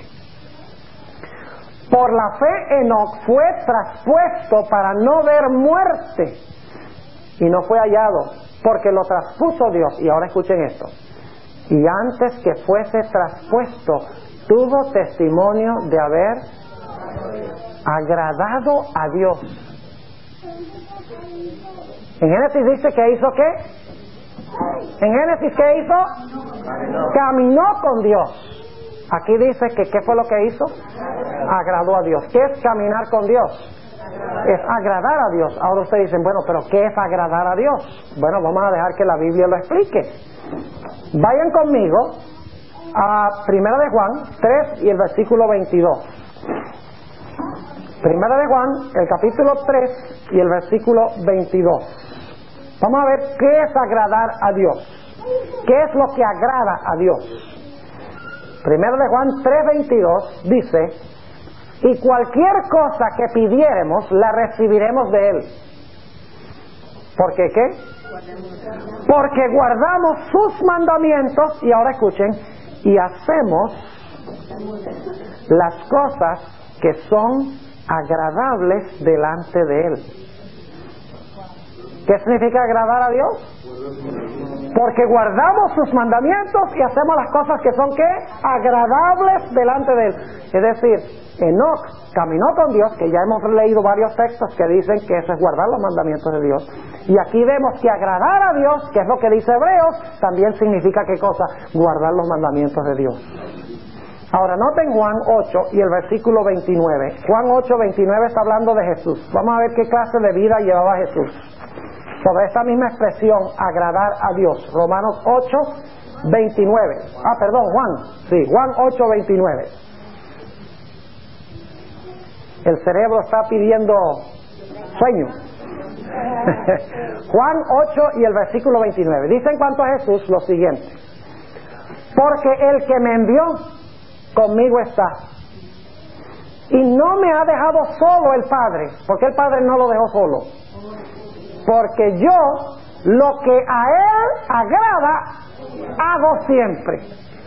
Por la fe Enoc fue traspuesto para no ver muerte, y no fue hallado, porque lo traspuso Dios. Y ahora escuchen esto. Y antes que fuese traspuesto, tuvo testimonio de haber agradado a Dios. En Génesis dice que hizo ¿qué? En Génesis, ¿qué hizo? Caminó con Dios. Aquí dice que ¿qué fue lo que hizo? Agradó a Dios. ¿Qué es caminar con Dios? Es agradar a Dios. Ahora ustedes dicen, bueno, pero ¿qué es agradar a Dios? Bueno, vamos a dejar que la Biblia lo explique. Vayan conmigo a Primera de Juan tres y el versículo veintidós. Primera de Juan, el capítulo tres y el versículo veintidós. Vamos a ver qué es agradar a Dios. ¿Qué es lo que agrada a Dios? Primera de Juan tres veintidós dice: y cualquier cosa que pidiéremos la recibiremos de Él. ¿Por qué qué? Porque guardamos sus mandamientos, y ahora escuchen, y hacemos las cosas que son agradables delante de Él. ¿Qué significa agradar a Dios? Porque guardamos sus mandamientos y hacemos las cosas que son ¿qué? Agradables delante de Él. Es decir, Enoc caminó con Dios, que ya hemos leído varios textos que dicen que eso es guardar los mandamientos de Dios. Y aquí vemos que agradar a Dios, que es lo que dice Hebreos, también significa ¿qué cosa? Guardar los mandamientos de Dios. Ahora noten Juan ocho y el versículo veintinueve. Juan ocho, veintinueve está hablando de Jesús. Vamos a ver qué clase de vida llevaba Jesús. Sobre esta misma expresión, agradar a Dios. Romanos ocho, veintinueve. Ah, perdón, Juan. Sí, Juan ocho, veintinueve. El cerebro está pidiendo sueño. Juan ocho y el versículo veintinueve. Dice en cuanto a Jesús lo siguiente: porque el que me envió conmigo está, y no me ha dejado solo el Padre. ¿Por qué el Padre no lo dejó solo? Porque yo lo que a Él agrada hago siempre.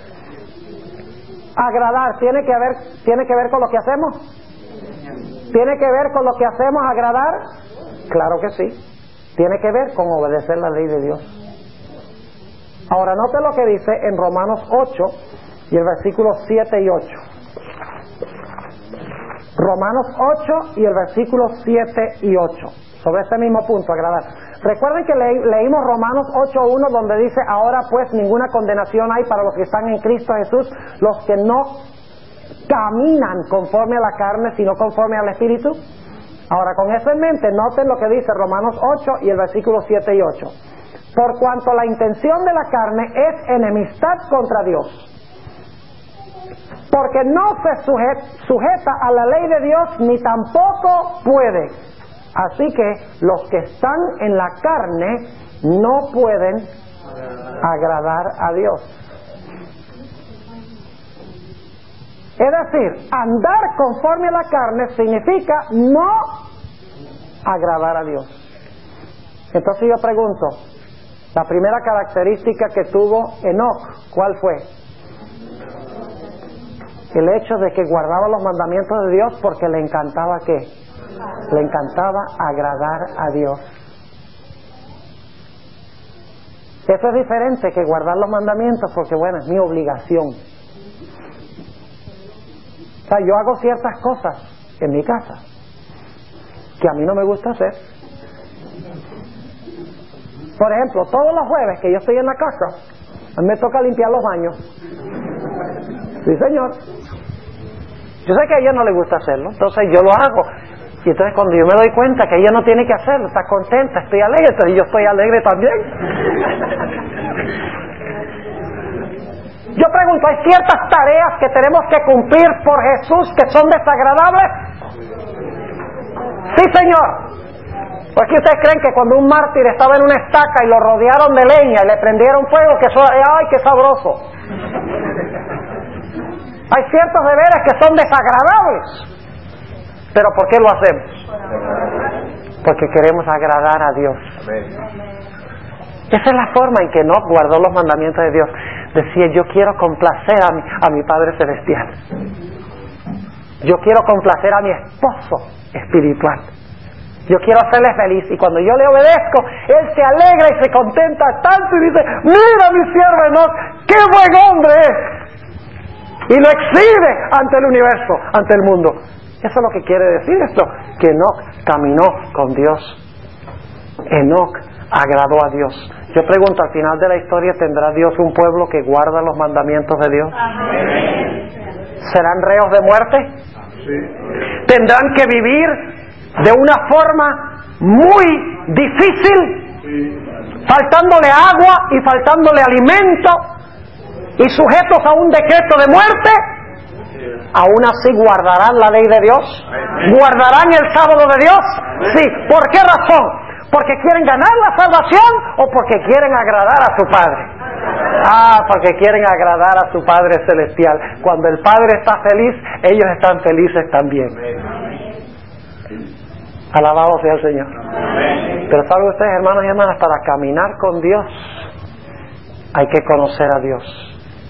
Agradar tiene que ver, tiene que ver con lo que hacemos. ¿Tiene que ver con lo que hacemos agradar? Claro que sí. Tiene que ver con obedecer la ley de Dios. Ahora note lo que dice en Romanos ocho y el versículo siete y ocho. Romanos ocho y el versículo siete y ocho. Sobre este mismo punto, agradar. Recuerden que le, leímos Romanos ocho uno, donde dice: ahora pues ninguna condenación hay para los que están en Cristo Jesús, los que no caminan conforme a la carne, sino conforme al Espíritu. Ahora, con eso en mente, noten lo que dice Romanos ocho y el versículo siete y ocho. Por cuanto la intención de la carne es enemistad contra Dios, porque no se sujeta, sujeta a la ley de Dios, ni tampoco puede. Así que los que están en la carne no pueden agradar a Dios. Es decir, andar conforme a la carne significa no agradar a Dios. Entonces yo pregunto, la primera característica que tuvo Enoc, ¿cuál fue? El hecho de que guardaba los mandamientos de Dios porque le encantaba ¿qué? Le encantaba agradar a Dios. Eso es diferente que guardar los mandamientos porque, bueno, es mi obligación. O sea, yo hago ciertas cosas en mi casa que a mí no me gusta hacer. Por ejemplo, todos los jueves que yo estoy en la casa, a mí me toca limpiar los baños. Sí, señor. Yo sé que a ella no le gusta hacerlo, entonces yo lo hago. Y entonces cuando yo me doy cuenta que ella no tiene que hacerlo, está contenta, estoy alegre, entonces yo estoy alegre también. Yo pregunto, ¿hay ciertas tareas que tenemos que cumplir por Jesús que son desagradables? Sí, señor. ¿Por qué ustedes creen que cuando un mártir estaba en una estaca y lo rodearon de leña y le prendieron fuego, que eso, ¡ay, qué sabroso! Hay ciertos deberes que son desagradables. ¿Pero por qué lo hacemos? Porque queremos agradar a Dios. Esa es la forma en que Enoc guardó los mandamientos de Dios. Decía, yo quiero complacer a mi, a mi Padre Celestial. Yo quiero complacer a mi esposo espiritual. Yo quiero hacerle feliz. Y cuando yo le obedezco, Él se alegra y se contenta tanto y dice, mira mi siervo Enoc, qué buen hombre es. Y lo exhibe ante el universo, ante el mundo. Eso es lo que quiere decir esto, que Enoc caminó con Dios. Enoc agradó a Dios. Yo pregunto, al final de la historia, ¿tendrá Dios un pueblo que guarda los mandamientos de Dios? ¿Serán reos de muerte? ¿Tendrán que vivir de una forma muy difícil, faltándole agua y faltándole alimento y sujetos a un decreto de muerte? ¿Aún así guardarán la ley de Dios? ¿Guardarán el sábado de Dios? Sí. ¿Por qué razón? ¿Porque quieren ganar la salvación o porque quieren agradar a su Padre? Ah, porque quieren agradar a su Padre Celestial. Cuando el Padre está feliz, ellos están felices también. Alabado sea el Señor. Pero saben ustedes, hermanos y hermanas, para caminar con Dios hay que conocer a Dios.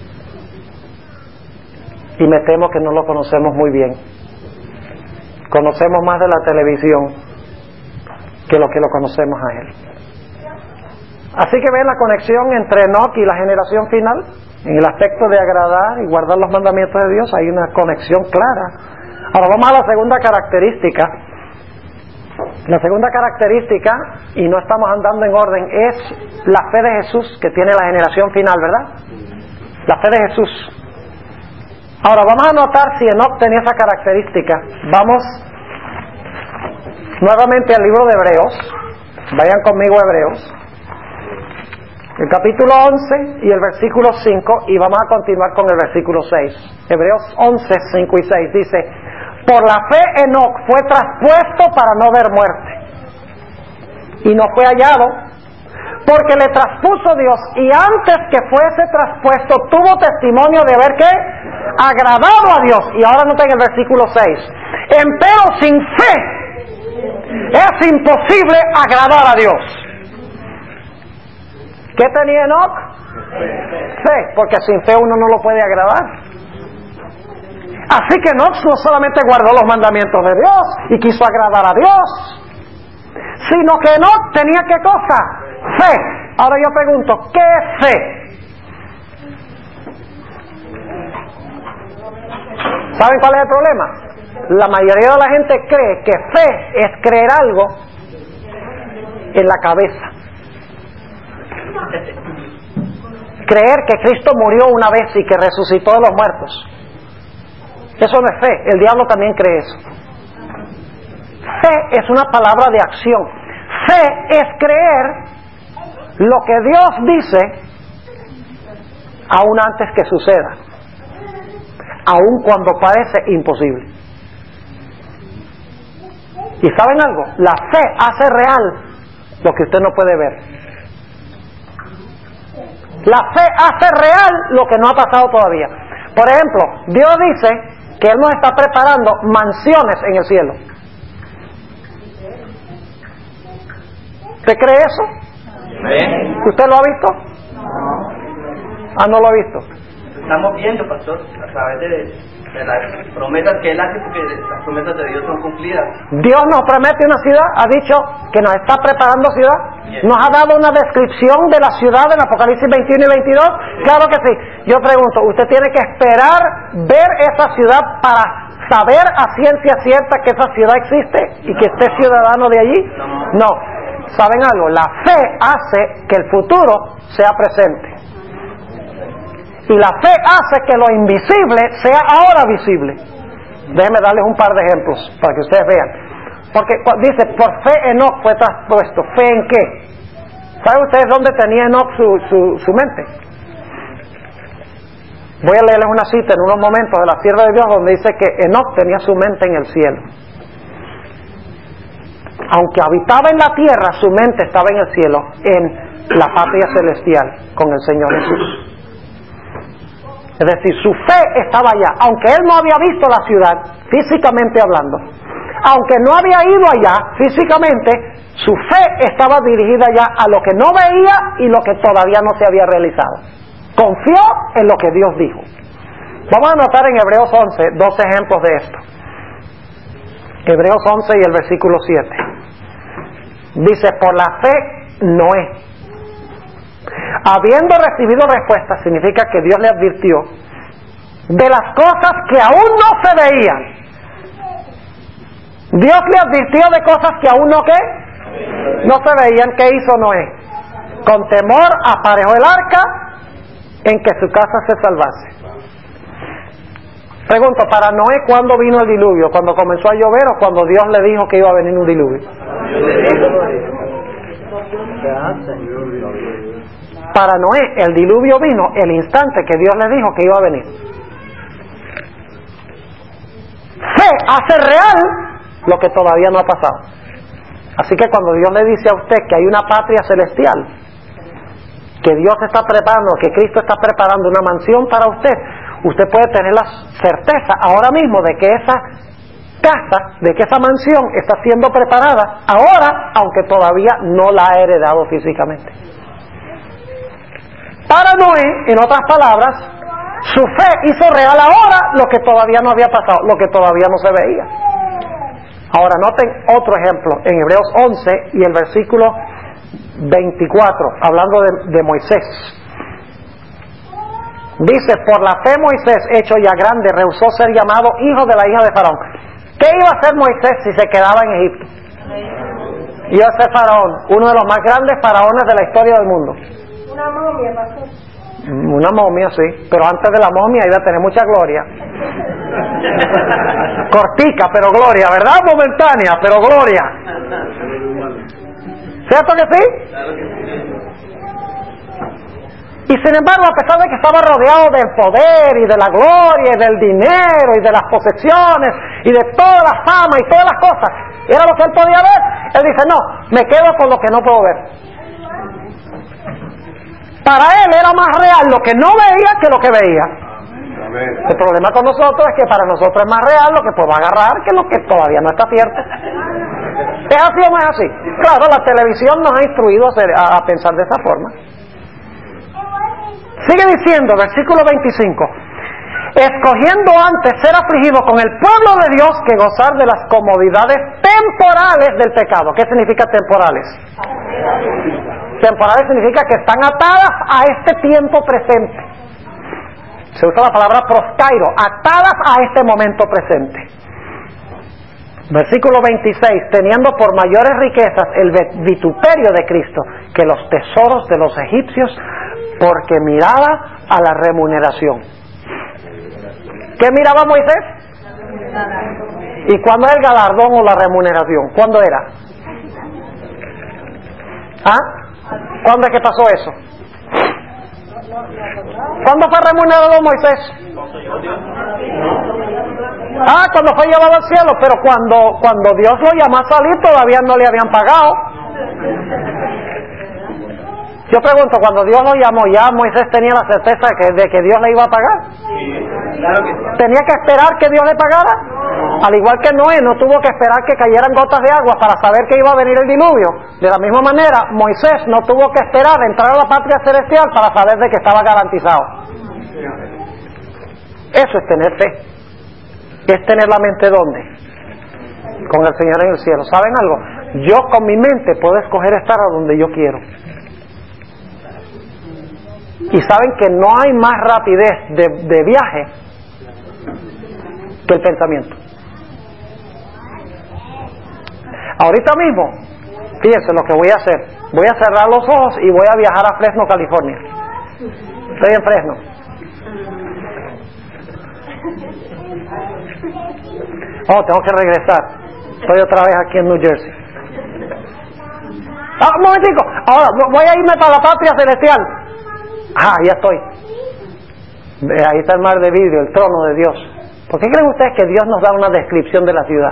Y me temo que no lo conocemos muy bien. Conocemos más de la televisión que lo que lo conocemos a Él. Así que ven la conexión entre Enoc y la generación final. En el aspecto de agradar y guardar los mandamientos de Dios hay una conexión clara. Ahora vamos a la segunda característica. La segunda característica, y no estamos andando en orden, es la fe de Jesús que tiene la generación final, ¿verdad? La fe de Jesús. Ahora vamos a notar si Enoc tenía esa característica. Vamos nuevamente al libro de Hebreos. Vayan conmigo a Hebreos, el capítulo once y el versículo cinco, y vamos a continuar con el versículo seis. Hebreos once, cinco y seis dice: por la fe Enoc fue traspuesto para no ver muerte, y no fue hallado, porque le traspuso Dios, y antes que fuese traspuesto tuvo testimonio de haber ¿qué? Agradado a Dios. Y ahora noten el versículo seis: empero sin fe es imposible agradar a Dios. ¿Qué tenía Enoc? Fe, porque sin fe uno no lo puede agradar. Así que Enoc no solamente guardó los mandamientos de Dios y quiso agradar a Dios, sino que Enoc tenía ¿qué cosa? Fe. Ahora yo pregunto, ¿qué es fe? ¿Saben cuál es el problema? La mayoría de la gente cree que fe es creer algo en la cabeza. Creer que Cristo murió una vez y que resucitó de los muertos. Eso no es fe. El diablo también cree eso. Fe es una palabra de acción. Fe es creer lo que Dios dice aún antes que suceda, aun cuando parece imposible. ¿Y saben algo? La fe hace real lo que usted no puede ver. La fe hace real lo que no ha pasado todavía. Por ejemplo, Dios dice que Él nos está preparando mansiones en el cielo. ¿Usted cree eso? ¿Sí? ¿Usted lo ha visto? Ah, no lo ha visto.
Estamos viendo, pastor, a través de, de las promesas que Él hace, porque las promesas de Dios son cumplidas.
Dios nos promete una ciudad, ha dicho que nos está preparando ciudad, nos ha dado una descripción de la ciudad en Apocalipsis veintiuno y veintidós, claro que sí. Yo pregunto, ¿usted tiene que esperar ver esa ciudad para saber a ciencia cierta que esa ciudad existe y que esté ciudadano de allí? No. ¿Saben algo? La fe hace que el futuro sea presente. Y la fe hace que lo invisible sea ahora visible. Déjenme darles un par de ejemplos para que ustedes vean. Porque dice, por fe Enoc fue traspuesto. ¿Fe en qué? ¿Saben ustedes dónde tenía Enoc su, su, su mente? Voy a leerles una cita en unos momentos de la sierva de Dios donde dice que Enoc tenía su mente en el cielo. Aunque habitaba en la tierra, su mente estaba en el cielo, en la patria celestial, con el Señor Jesús. Es decir, su fe estaba allá, aunque él no había visto la ciudad, físicamente hablando, aunque no había ido allá, físicamente, su fe estaba dirigida allá a lo que no veía y lo que todavía no se había realizado. Confió en lo que Dios dijo. Vamos a anotar en Hebreos once dos ejemplos de esto. Hebreos once y el versículo siete. Dice, por la fe Noé, habiendo recibido respuesta, significa que Dios le advirtió de las cosas que aún no se veían. Dios le advirtió de cosas que aún no ¿qué? No se veían. ¿Qué hizo Noé? Con temor aparejó el arca en que su casa se salvase. Pregunto, para Noé, ¿cuándo vino el diluvio? ¿Cuando comenzó a llover o cuando Dios le dijo que iba a venir un diluvio? Para Noé, el diluvio vino el instante que Dios le dijo que iba a venir. Fe hace real lo que todavía no ha pasado. Así que cuando Dios le dice a usted que hay una patria celestial, que Dios está preparando, que Cristo está preparando una mansión para usted, usted puede tener la certeza ahora mismo de que esa casa, de que esa mansión está siendo preparada ahora, aunque todavía no la ha heredado físicamente. Para Noé, en otras palabras, su fe hizo real ahora lo que todavía no había pasado, lo que todavía no se veía. Ahora noten otro ejemplo en Hebreos once y el versículo veinticuatro, hablando de, de Moisés. Dice, por la fe Moisés, hecho ya grande, rehusó ser llamado hijo de la hija de Faraón. ¿Qué iba a hacer Moisés si se quedaba en Egipto? Iba a ser Faraón, uno de los más grandes faraones de la historia del mundo.
Una momia, pastor.
Una momia, sí, pero antes de la momia iba a tener mucha gloria. Cortica, pero gloria, ¿verdad? Momentánea, pero gloria. ¿Cierto que sí? Y sin embargo, a pesar de que estaba rodeado del poder y de la gloria y del dinero y de las posesiones y de toda la fama y todas las cosas, era lo que él podía ver. Él dice, no, me quedo con lo que no puedo ver. Para él era más real lo que no veía que lo que veía. El problema con nosotros es que para nosotros es más real lo que puedo agarrar que lo que todavía no está cierto. ¿Es así o no es así? Claro, la televisión nos ha instruido a, hacer, a, a pensar de esa forma. Sigue diciendo, versículo veinticinco, escogiendo antes ser afligido con el pueblo de Dios que gozar de las comodidades temporales del pecado. ¿Qué significa temporales? Temporales significa que están atadas a este tiempo presente. Se usa la palabra proskairo, atadas a este momento presente. Versículo veintiséis, teniendo por mayores riquezas el vituperio de Cristo que los tesoros de los egipcios, porque miraba a la remuneración. ¿Qué miraba Moisés? ¿Y cuándo es el galardón o la remuneración? ¿Cuándo era? ¿Ah? ¿Cuándo es que pasó eso? ¿Cuándo fue remunerado Moisés? Ah, cuando fue llevado al cielo, pero cuando, cuando Dios lo llamó a salir todavía no le habían pagado. Yo pregunto, cuando Dios lo llamó, ¿ya Moisés tenía la certeza de que, de que Dios le iba a pagar? ¿Tenía que esperar que Dios le pagara? Al igual que Noé, no tuvo que esperar que cayeran gotas de agua para saber que iba a venir el diluvio. De la misma manera, Moisés no tuvo que esperar entrar a la patria celestial para saber de que estaba garantizado. Eso es tener fe. Es tener la mente ¿dónde? Con el Señor en el cielo. ¿Saben algo? Yo con mi mente puedo escoger estar a donde yo quiero. Y saben que no hay más rapidez de, de viaje que el pensamiento. Ahorita mismo, fíjense lo que voy a hacer. Voy a cerrar los ojos y voy a viajar a Fresno, California. Estoy en Fresno. Oh, tengo que regresar. Estoy otra vez aquí en New Jersey. Ah, un momentico. Ahora voy a irme para la patria celestial. Ah, ya estoy. Ahí está el mar de vidrio, el trono de Dios. ¿Por qué creen ustedes que Dios nos da una descripción de la ciudad?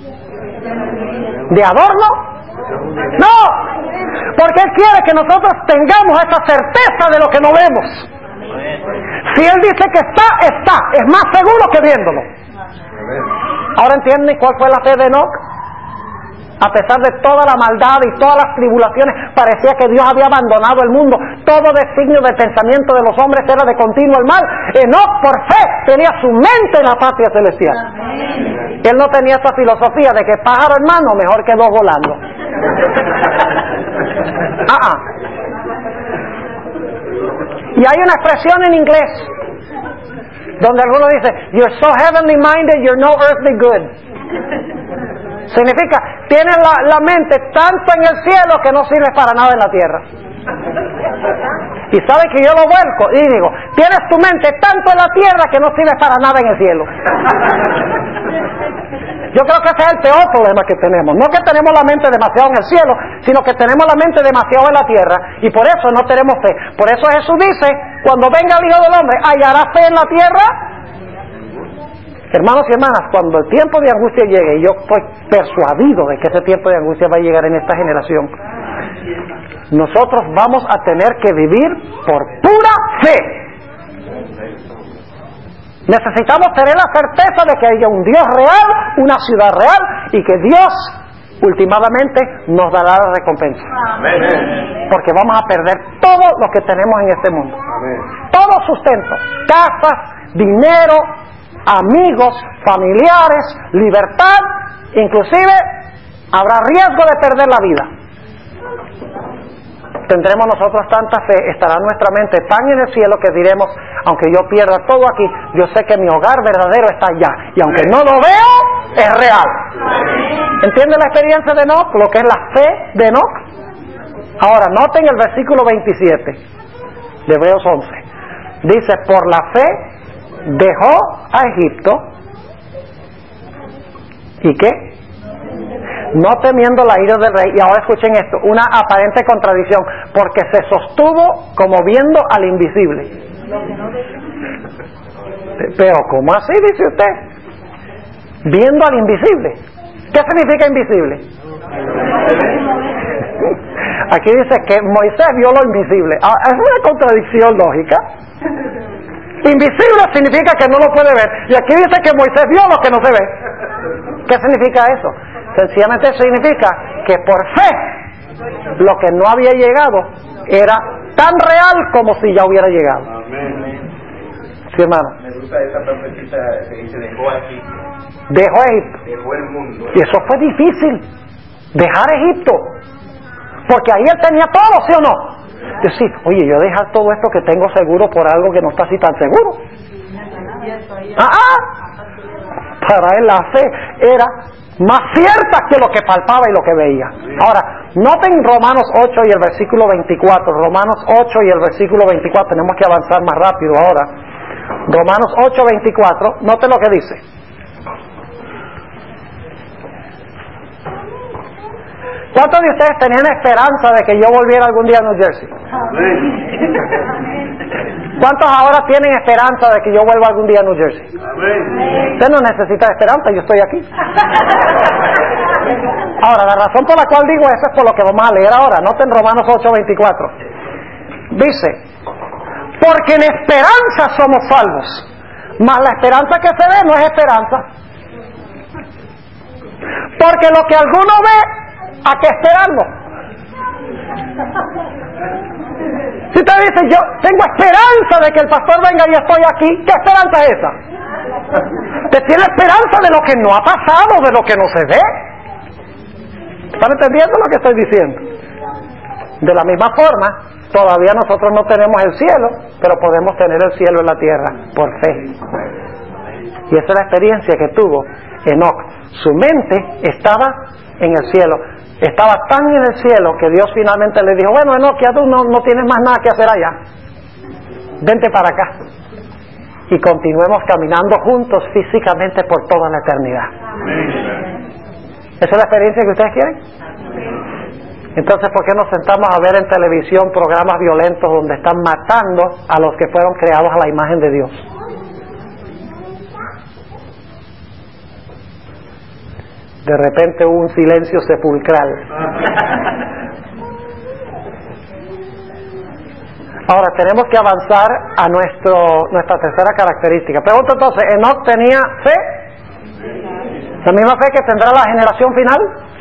¿De adorno? No, porque Él quiere que nosotros tengamos esa certeza de lo que no vemos. Si Él dice que está, está. Es más seguro que viéndolo. ¿Ahora entienden cuál fue la fe de Enoc? A pesar de toda la maldad y todas las tribulaciones, parecía que Dios había abandonado el mundo. Todo designio del pensamiento de los hombres era de continuo el mal. Enoc, por fe, tenía su mente en la patria celestial. Él no tenía esa filosofía de que pájaro en mano, mejor que dos volando. Ah, ah. Y hay una expresión en inglés donde alguno dice, you're so heavenly minded, you're no earthly good. Significa, tienes la, la mente tanto en el cielo que no sirves para nada en la tierra. Y sabes que yo lo vuelco y digo, tienes tu mente tanto en la tierra que no sirves para nada en el cielo. Yo creo que ese es el peor problema que tenemos. No que tenemos la mente demasiado en el cielo, sino que tenemos la mente demasiado en la tierra y por eso no tenemos fe. Por eso Jesús dice, cuando venga el Hijo del Hombre, ¿hallará fe en la tierra? Hermanos y hermanas, cuando el tiempo de angustia llegue, y yo estoy persuadido de que ese tiempo de angustia va a llegar en esta generación, nosotros vamos a tener que vivir por pura fe. Necesitamos tener la certeza de que haya un Dios real, una ciudad real, y que Dios últimamente nos dará la recompensa. Amén. Porque vamos a perder todo lo que tenemos en este mundo. Amén. Todo sustento, casas, dinero, amigos, familiares, libertad, inclusive habrá riesgo de perder la vida. Tendremos nosotros tanta fe, estará nuestra mente tan en el cielo que diremos, aunque yo pierda todo aquí, yo sé que mi hogar verdadero está allá, y aunque no lo veo, es real. ¿Entiende la experiencia de Enoc? Lo que es la fe de Enoc. Ahora, noten el versículo veintisiete de Hebreos once. Dice, por la fe dejó a Egipto, ¿y qué? No temiendo la ira del rey. Y ahora escuchen esto, una aparente contradicción, porque se sostuvo como viendo al invisible. Pero ¿cómo así, dice usted? Viendo al invisible. ¿Qué significa invisible? Aquí dice que Moisés vio lo invisible. Es una contradicción lógica. Invisible significa que no lo puede ver, y aquí dice que Moisés vio lo que no se ve. ¿Qué significa eso? Sencillamente significa que por fe lo que no había llegado era tan real como si ya hubiera llegado. Amén. Sí, hermano.
Me gusta esa profecita que dice dejó a Egipto.
Dejó a Egipto.
Dejó el mundo.
Y eso fue difícil, dejar Egipto, porque ahí él tenía todo, ¿sí o no? Decir, oye, yo dejar todo esto que tengo seguro por algo que no está así tan seguro. Ah, ah. Para él la fe era más cierta que lo que palpaba y lo que veía. Ahora, noten Romanos ocho y el versículo veinticuatro. Romanos ocho y el versículo veinticuatro. Tenemos que avanzar más rápido ahora. Romanos ocho, veinticuatro. Noten lo que dice. ¿Cuántos de ustedes tenían esperanza de que yo volviera algún día a New Jersey? ¿Cuántos ahora tienen esperanza de que yo vuelva algún día a New Jersey? Usted no necesita esperanza, yo estoy aquí. Ahora, la razón por la cual digo eso es por lo que vamos a leer ahora. Noten Romanos ocho, veinticuatro. Dice, porque en esperanza somos salvos, mas la esperanza que se ve no es esperanza. Porque lo que alguno ve, ¿a qué esperarlo? Si usted dice, yo tengo esperanza de que el pastor venga y estoy aquí, ¿qué esperanza es esa? Usted tiene esperanza de lo que no ha pasado, de lo que no se ve. ¿Están entendiendo lo que estoy diciendo? De la misma forma, todavía nosotros no tenemos el cielo, pero podemos tener el cielo en la tierra por fe. Y esa es la experiencia que tuvo Enoc. Su mente estaba en el cielo. Estaba tan en el cielo que Dios finalmente le dijo, bueno, Enoc, ya tú no, no tienes más nada que hacer allá. Vente para acá. Y continuemos caminando juntos físicamente por toda la eternidad. ¿Esa es la experiencia que ustedes quieren? Entonces, ¿por qué nos sentamos a ver en televisión programas violentos donde están matando a los que fueron creados a la imagen de Dios? De repente hubo un silencio sepulcral. Ahora tenemos que avanzar a nuestro nuestra tercera característica. Pregunto entonces, ¿Enoc tenía fe? ¿La misma fe que tendrá la generación final?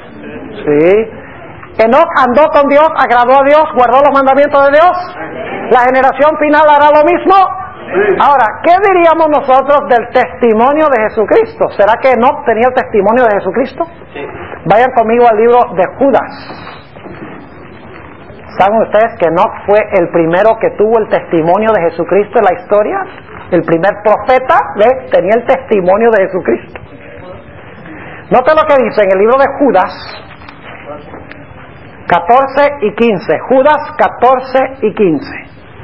Sí. ¿Enoc andó con Dios, agradó a Dios, guardó los mandamientos de Dios? ¿La generación final hará lo mismo? Ahora, ¿qué diríamos nosotros del testimonio de Jesucristo? ¿Será que Enoc tenía el testimonio de Jesucristo?
Sí.
Vayan conmigo al libro de Judas. ¿Saben ustedes que Enoc fue el primero que tuvo el testimonio de Jesucristo en la historia? El primer profeta, ¿ve? Tenía el testimonio de Jesucristo. Note lo que dice en el libro de Judas catorce y quince. Judas catorce y quince.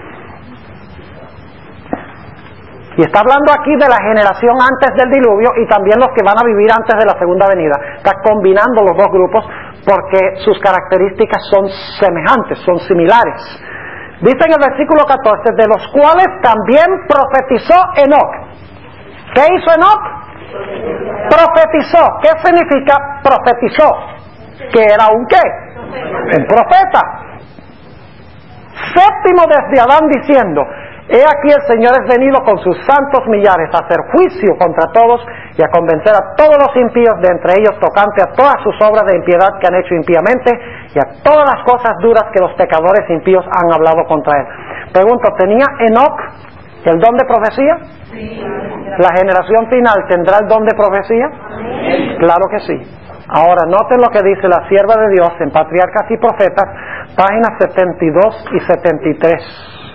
Y está hablando aquí de la generación antes del diluvio y también los que van a vivir antes de la segunda venida. Está combinando los dos grupos porque sus características son semejantes, son similares. Dice en el versículo catorce, de los cuales también profetizó Enoc. ¿Qué hizo Enoc? Profetizó. ¿Qué significa profetizó? Que era un qué? Un profeta. Séptimo desde Adán diciendo, he aquí el Señor es venido con sus santos millares a hacer juicio contra todos y a convencer a todos los impíos de entre ellos tocante a todas sus obras de impiedad que han hecho impíamente y a todas las cosas duras que los pecadores impíos han hablado contra él. Pregunto, ¿tenía Enoc el don de profecía?
Sí.
¿La generación final tendrá el don de profecía? Sí. Claro que sí. Ahora, noten lo que dice la sierva de Dios en Patriarcas y Profetas, páginas setenta y dos y setenta y tres.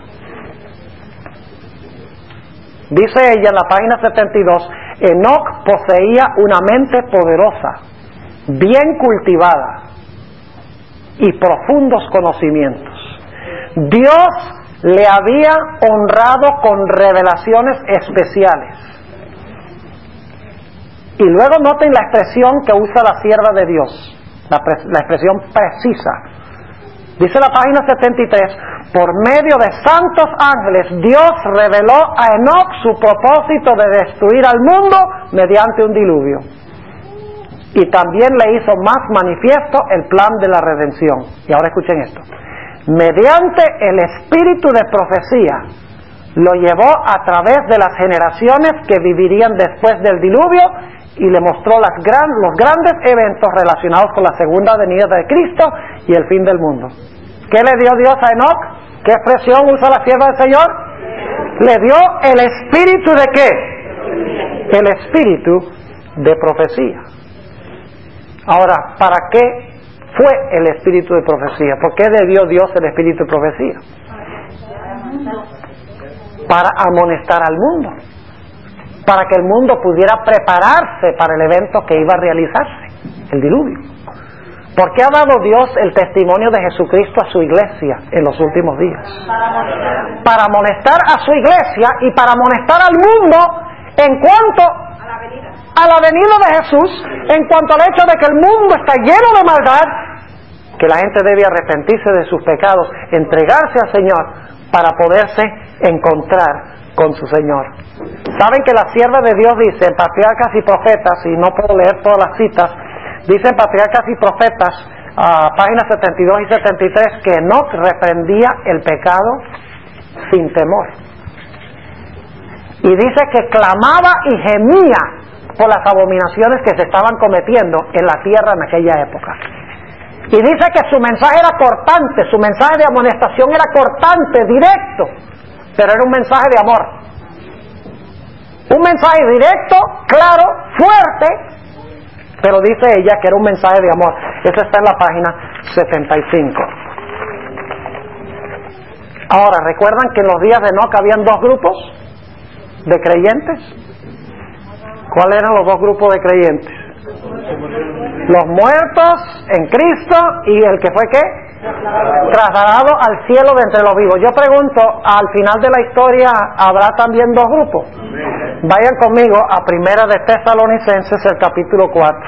Dice ella en la página setenta y dos, Enoc poseía una mente poderosa, bien cultivada y profundos conocimientos. Dios le había honrado con revelaciones especiales. Y luego noten la expresión que usa la sierva de Dios, la, la expresión precisa. Dice la página setenta y tres, por medio de santos ángeles Dios reveló a Enoc su propósito de destruir al mundo mediante un diluvio. Y también le hizo más manifiesto el plan de la redención. Y ahora escuchen esto. Mediante el espíritu de profecía lo llevó a través de las generaciones que vivirían después del diluvio y le mostró las gran, los grandes eventos relacionados con la segunda venida de Cristo y el fin del mundo. ¿Qué le dio Dios a Enoc? ¿Qué expresión usa la sierva del Señor? Le dio el espíritu de qué? El espíritu de profecía. Ahora, ¿para qué fue el espíritu de profecía? ¿Por qué le dio Dios el espíritu de profecía? Para amonestar al mundo, para que el mundo pudiera prepararse para el evento que iba a realizarse, el diluvio. ¿Por qué ha dado Dios el testimonio de Jesucristo a su iglesia en los últimos días? Para amonestar a su iglesia y para amonestar al mundo en cuanto a la venida de Jesús, en cuanto al hecho de que el mundo está lleno de maldad, que la gente debe arrepentirse de sus pecados, entregarse al Señor para poderse encontrar con su Señor. Saben que la sierva de Dios dice en Patriarcas y Profetas, y no puedo leer todas las citas, dice en Patriarcas y Profetas, uh, páginas setenta y dos y setenta y tres, que Enoc reprendía el pecado sin temor. Y dice que clamaba y gemía por las abominaciones que se estaban cometiendo en la tierra en aquella época. Y dice que su mensaje era cortante, su mensaje de amonestación era cortante, directo, pero era un mensaje de amor. Un mensaje directo, claro, fuerte, pero dice ella que era un mensaje de amor. Eso está en la página setenta y cinco. Ahora, ¿recuerdan que en los días de Enoc habían dos grupos de creyentes? ¿Cuáles eran los dos grupos de creyentes? Los muertos en Cristo y el que fue ¿qué? Trasladado al cielo de entre los vivos. Yo pregunto, al final de la historia ¿habrá también dos grupos? Vayan conmigo a Primera de Tesalonicenses, el capítulo cuatro.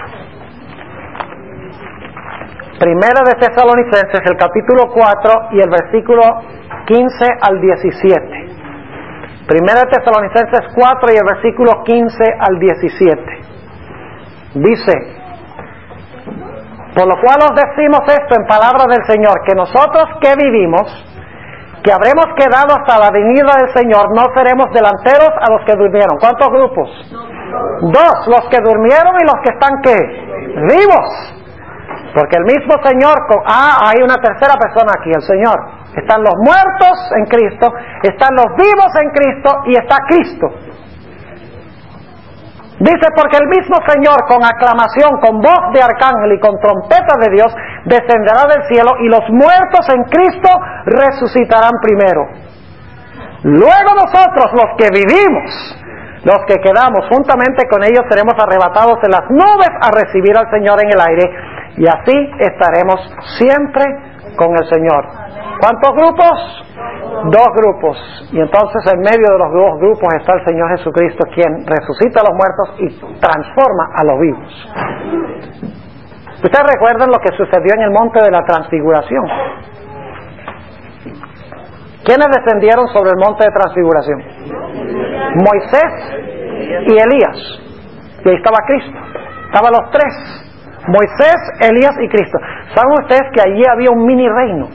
Primera de Tesalonicenses, el capítulo cuatro y el versículo quince al diecisiete. Primera de Tesalonicenses cuatro y el versículo quince al diecisiete. Dice: por lo cual os decimos esto en palabra del Señor, que nosotros que vivimos, que habremos quedado hasta la venida del Señor, no seremos delanteros a los que durmieron. ¿Cuántos grupos? Dos, los que durmieron y los que están ¿qué? Vivos. Porque el mismo Señor, ah, hay una tercera persona aquí, el Señor. Están los muertos en Cristo, están los vivos en Cristo y está Cristo. Dice, porque el mismo Señor con aclamación, con voz de arcángel y con trompeta de Dios descenderá del cielo y los muertos en Cristo resucitarán primero. Luego nosotros, los que vivimos, Los que quedamos juntamente con ellos seremos arrebatados en las nubes a recibir al Señor en el aire, y así estaremos siempre con el Señor. ¿Cuántos grupos? Dos grupos. Y entonces en medio de los dos grupos está el Señor Jesucristo, quien resucita a los muertos y transforma a los vivos. Ustedes recuerdan lo que sucedió en el monte de la transfiguración. ¿Quiénes descendieron sobre el monte de transfiguración? Moisés y Elías. Y ahí estaba Cristo. Estaban los tres. Moisés, Elías y Cristo. ¿Saben ustedes que allí había un mini reino?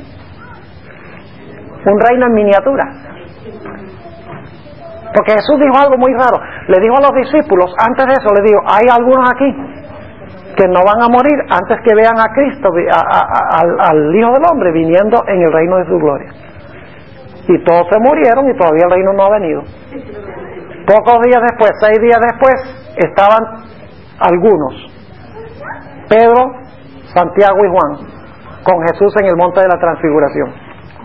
Un reino en miniatura. Porque Jesús dijo algo muy raro. Le dijo a los discípulos, antes de eso le dijo, hay algunos aquí que no van a morir antes que vean a Cristo, a, a, a, al, al Hijo del Hombre viniendo en el reino de su gloria. Y todos se murieron y todavía el reino no ha venido. Pocos días después, seis días después, estaban algunos, Pedro, Santiago y Juan, con Jesús en el monte de la transfiguración.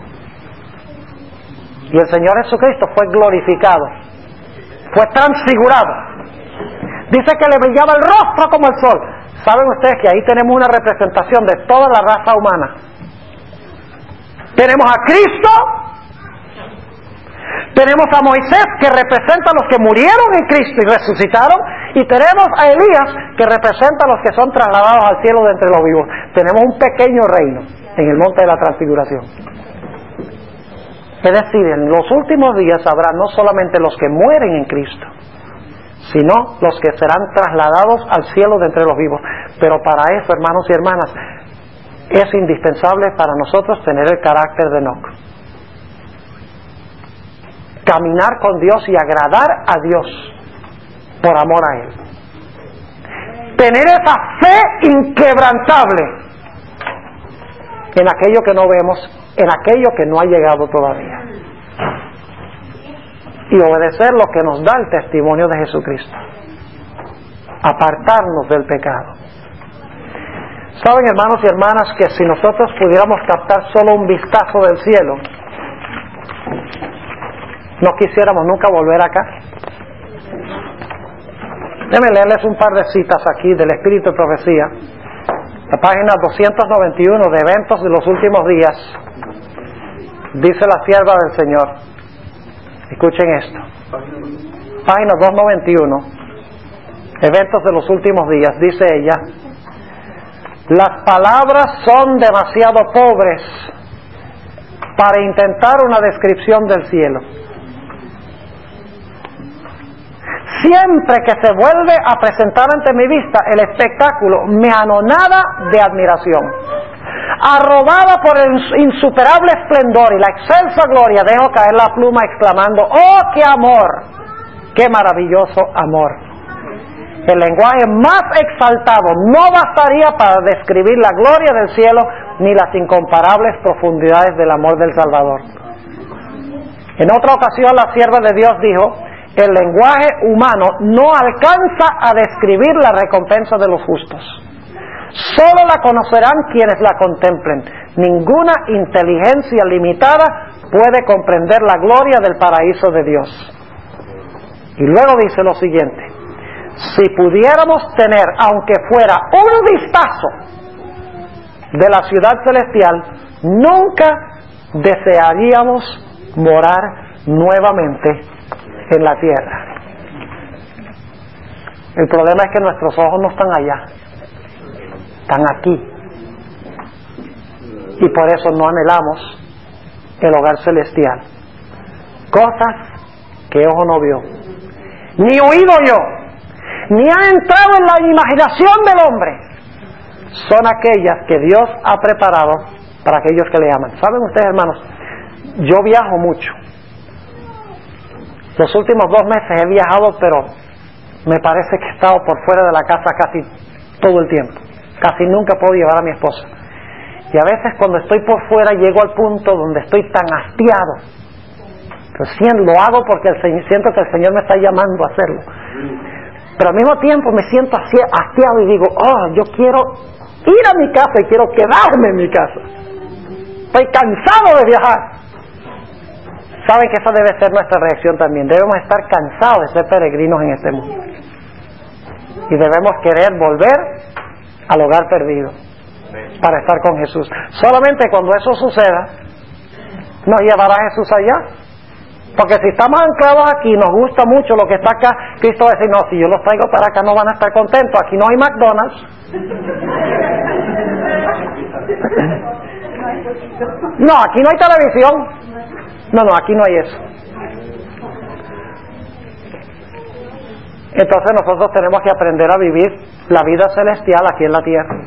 Y el Señor Jesucristo fue glorificado, fue transfigurado. Dice que le brillaba el rostro como el sol. ¿Saben ustedes que ahí tenemos una representación de toda la raza humana? Tenemos a Cristo, tenemos a Moisés, que representa a los que murieron en Cristo y resucitaron, y tenemos a Elías, que representa a los que son trasladados al cielo de entre los vivos. Tenemos un pequeño reino en el monte de la transfiguración. Es decir, en los últimos días habrá no solamente los que mueren en Cristo, sino los que serán trasladados al cielo de entre los vivos. Pero para eso, hermanos y hermanas, es indispensable para nosotros tener el carácter de Enoc. Caminar con Dios y agradar a Dios por amor a Él. Tener esa fe inquebrantable en aquello que no vemos, en aquello que no ha llegado todavía, y obedecer lo que nos da el testimonio de Jesucristo, apartarnos del pecado. Saben, hermanos y hermanas, que si nosotros pudiéramos captar solo un vistazo del cielo, no quisiéramos nunca volver acá. Déjenme leerles un par de citas aquí del Espíritu de Profecía, la página doscientos noventa y uno de Eventos de los Últimos Días. Dice la sierva del Señor, escuchen esto, página doscientos noventa y uno, Eventos de los Últimos Días. Dice ella: las palabras son demasiado pobres para intentar una descripción del cielo. Siempre que se vuelve a presentar ante mi vista el espectáculo, me anonada de admiración. Arrobada por el insuperable esplendor y la excelsa gloria, dejo caer la pluma exclamando: ¡oh, qué amor! ¡Qué maravilloso amor! El lenguaje más exaltado no bastaría para describir la gloria del cielo ni las incomparables profundidades del amor del Salvador. En otra ocasión la sierva de Dios dijo: el lenguaje humano no alcanza a describir la recompensa de los justos. Solo la conocerán quienes la contemplen. Ninguna inteligencia limitada puede comprender la gloria del paraíso de Dios. Y luego dice lo siguiente: si pudiéramos tener, aunque fuera un vistazo de la ciudad celestial, nunca desearíamos morar nuevamente en la tierra. El problema es que nuestros ojos no están allá, están aquí, y por eso no anhelamos el hogar celestial. Cosas que ojo no vio, ni oído yo, ni ha entrado en la imaginación del hombre, son aquellas que Dios ha preparado para aquellos que le aman. ¿Saben ustedes, hermanos? Yo viajo mucho. Los últimos dos meses he viajado, pero me parece que he estado por fuera de la casa casi todo el tiempo. Casi nunca puedo llevar a mi esposa. Y a veces cuando estoy por fuera llego al punto donde estoy tan hastiado. Recién lo hago porque el Señor, siento que el Señor me está llamando a hacerlo. Pero al mismo tiempo me siento hastiado y digo: oh, yo quiero ir a mi casa y quiero quedarme en mi casa. Estoy cansado de viajar. saben que esa debe ser nuestra reacción también. Debemos estar cansados de ser peregrinos en este mundo. Y debemos querer volver al hogar perdido para estar con Jesús. Solamente cuando eso suceda, nos llevará Jesús allá. Porque si estamos anclados aquí, nos gusta mucho lo que está acá, Cristo va a decir, no, si yo los traigo para acá no van a estar contentos, aquí no hay McDonald's. No, aquí no hay televisión. No, no, aquí no hay eso. Entonces nosotros tenemos que aprender a vivir la vida celestial aquí en la tierra.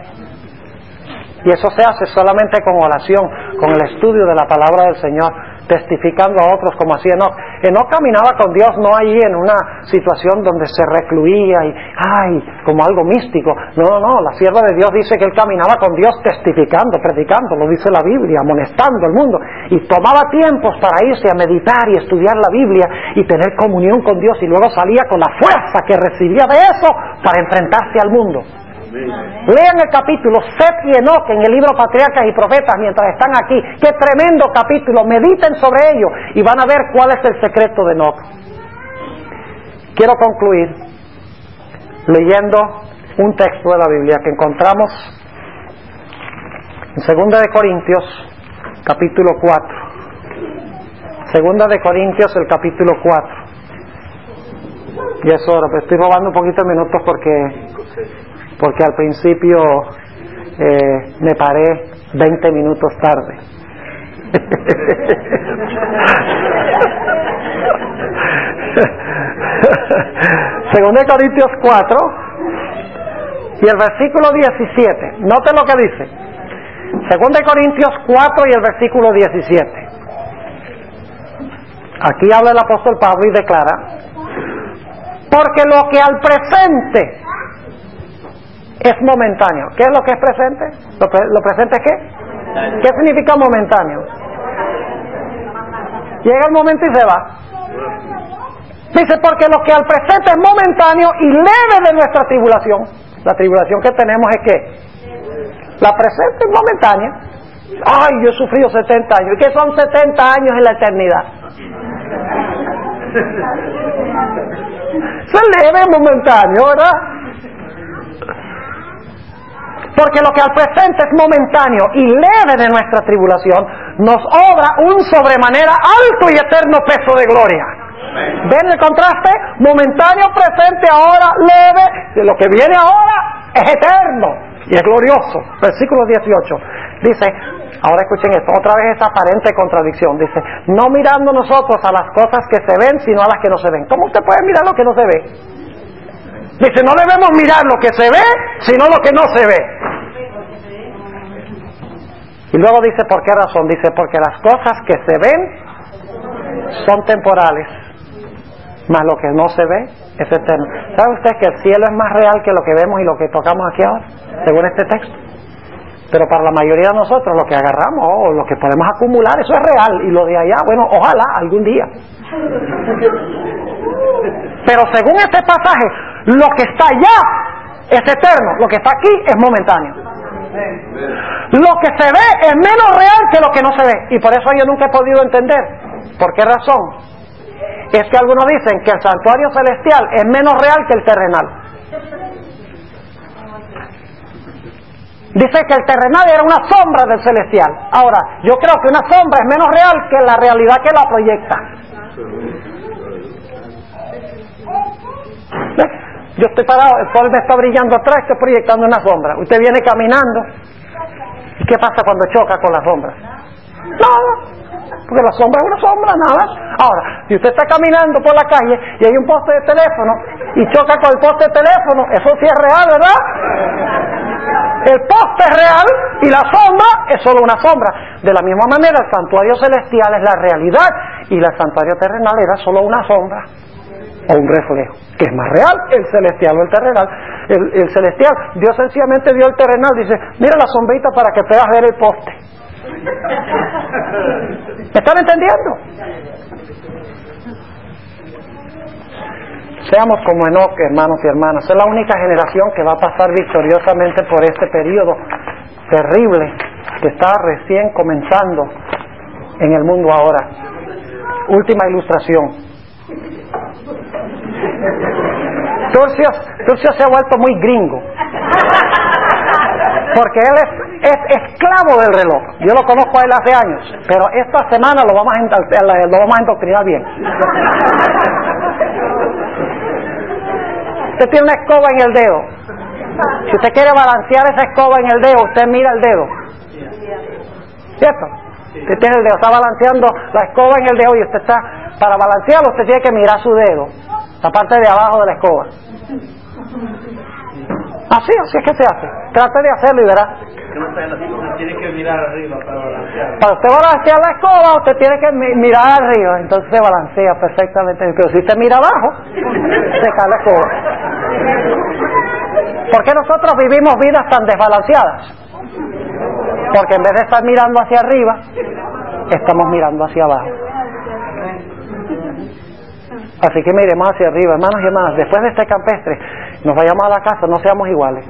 Y eso se hace solamente con oración, con el estudio de la palabra del Señor, testificando a otros como hacía Enoc. Enoc caminaba con Dios no allí en una situación donde se recluía y, ay, como algo místico. No, no, no, la sierva de Dios dice que él caminaba con Dios testificando, predicando, lo dice la Biblia, amonestando al mundo. Y tomaba tiempos para irse a meditar y estudiar la Biblia y tener comunión con Dios, y luego salía con la fuerza que recibía de eso para enfrentarse al mundo. Lean el capítulo Set y Enoc en el libro Patriarcas y Profetas mientras están aquí. Qué tremendo capítulo, mediten sobre ello y van a ver cuál es el secreto de Enoc. Quiero concluir leyendo un texto de la Biblia que encontramos en Segunda de Corintios capítulo cuatro. Segunda de Corintios el capítulo cuatro. Y es hora, pero estoy robando un poquito de minutos porque porque al principio eh, me paré veinte minutos tarde. Segunda de Corintios cuatro y el versículo diecisiete. Noten lo que dice. Segunda de Corintios cuatro y el versículo diecisiete. Aquí habla el apóstol Pablo y declara: porque lo que al presente es momentáneo. ¿Qué es lo que es presente? ¿Lo, pre ¿Lo presente es qué? ¿Qué significa momentáneo? Llega el momento y se va. Dice, porque lo que al presente es momentáneo y leve de nuestra tribulación. La tribulación que tenemos es ¿qué? La presente es momentánea. Ay, yo he sufrido setenta años. ¿Y qué son setenta años en la eternidad? Se leve, momentáneo, ¿verdad? Porque lo que al presente es momentáneo y leve de nuestra tribulación, nos obra un sobremanera alto y eterno peso de gloria. ¿Ven el contraste? Momentáneo, presente, ahora, leve. Lo que viene ahora es eterno y es glorioso. Versículo dieciocho. Dice, ahora escuchen esto, otra vez esa aparente contradicción. Dice, no mirando nosotros a las cosas que se ven, sino a las que no se ven. ¿Cómo usted puede mirar lo que no se ve? Dice, no debemos mirar lo que se ve, sino lo que no se ve. Y luego dice, ¿por qué razón? Dice, porque las cosas que se ven son temporales, mas lo que no se ve es eterno. ¿Sabe usted que el cielo es más real que lo que vemos y lo que tocamos aquí ahora, según este texto? Pero para la mayoría de nosotros lo que agarramos o oh, lo que podemos acumular, eso es real, y lo de allá, bueno, ojalá algún día. Pero según este pasaje, lo que está allá es eterno, lo que está aquí es momentáneo. Lo que se ve es menos real que lo que no se ve, y por eso yo nunca he podido entender. ¿Por qué razón? Es que algunos dicen que el santuario celestial es menos real que el terrenal. Dice que el terrenal era una sombra del celestial. Ahora, yo creo que una sombra es menos real que la realidad que la proyecta. ¿Ves? Yo estoy parado, el sol me está brillando atrás, estoy proyectando una sombra. Usted viene caminando. ¿Y qué pasa cuando choca con la sombra? Nada, porque la sombra es una sombra, nada. Ahora, si usted está caminando por la calle y hay un poste de teléfono y choca con el poste de teléfono, eso sí es real, ¿verdad? El poste es real y la sombra es solo una sombra. De la misma manera, el santuario celestial es la realidad y el santuario terrenal era solo una sombra o un reflejo, que es más real el celestial o el terrenal. El, el celestial, Dios sencillamente dio el terrenal, dice, mira la sombrita para que puedas ver el poste. ¿Me están entendiendo? Seamos como Enoc, hermanos y hermanas. Es la única generación que va a pasar victoriosamente por este periodo terrible que está recién comenzando en el mundo ahora. Última ilustración. Turcio, Turcio se ha vuelto muy gringo, porque él es, es esclavo del reloj. Yo lo conozco a él hace años, pero esta semana lo vamos a, lo vamos a indoctrinar bien. Usted tiene una escoba en el dedo. Si usted quiere balancear esa escoba en el dedo, usted mira el dedo, ¿cierto? Usted tiene el dedo, está balanceando la escoba en el dedo y usted está, para balancearlo usted tiene que mirar su dedo, la parte de abajo de la escoba. Así, así es que se hace. Trate de hacerlo y verá.
Tiene que mirar arriba para balancear.
Para usted balancear la escoba, usted tiene que mi- mirar arriba, entonces se balancea perfectamente. Pero si usted mira abajo, se cae la escoba. ¿Por qué nosotros vivimos vidas tan desbalanceadas? Porque en vez de estar mirando hacia arriba, estamos mirando hacia abajo. Así que miremos hacia arriba, hermanos y hermanas. Después de este campestre, nos vayamos a la casa, no seamos iguales.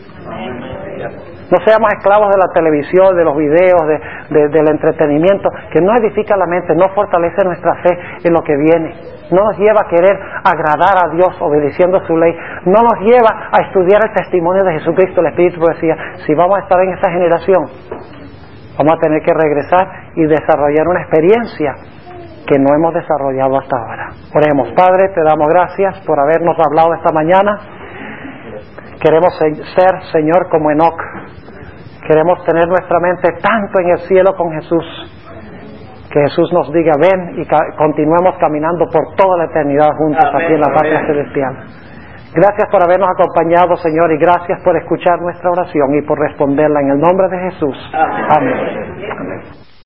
No seamos esclavos de la televisión, de los videos, de, de, del entretenimiento, que no edifica la mente, no fortalece nuestra fe en lo que viene. No nos lleva a querer agradar a Dios obedeciendo su ley. No nos lleva a estudiar el testimonio de Jesucristo. El Espíritu decía, si vamos a estar en esta generación, vamos a tener que regresar y desarrollar una experiencia que no hemos desarrollado hasta ahora. Oremos. Padre, te damos gracias por habernos hablado esta mañana. Queremos ser, Señor, como Enoc. Queremos tener nuestra mente tanto en el cielo con Jesús, que Jesús nos diga, ven y ca- continuemos caminando por toda la eternidad juntos
Amén,
aquí en la patria
amén.
celestial. Gracias por habernos acompañado, Señor, y gracias por escuchar nuestra oración y por responderla en el nombre de Jesús.
Amén.
Amén. Amén.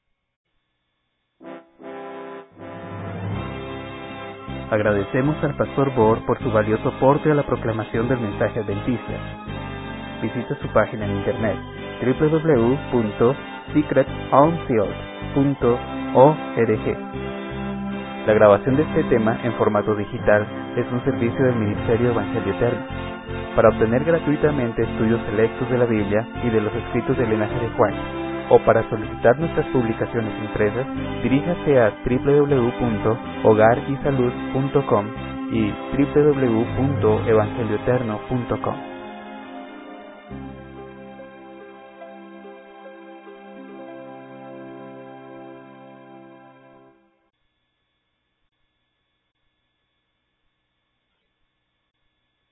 Agradecemos al Pastor Bohr por su valioso aporte a la proclamación del mensaje adventista. Visite su página en internet doble u doble u doble u punto secret unsealed punto org. La grabación de este tema en formato digital es un servicio del Ministerio Evangelio Eterno. Para obtener gratuitamente estudios selectos de la Biblia y de los escritos del linaje de Juan, o para solicitar nuestras publicaciones impresas, diríjase a doble u doble u doble u punto hogar y salud punto com y doble u doble u doble u punto evangelio eterno punto com.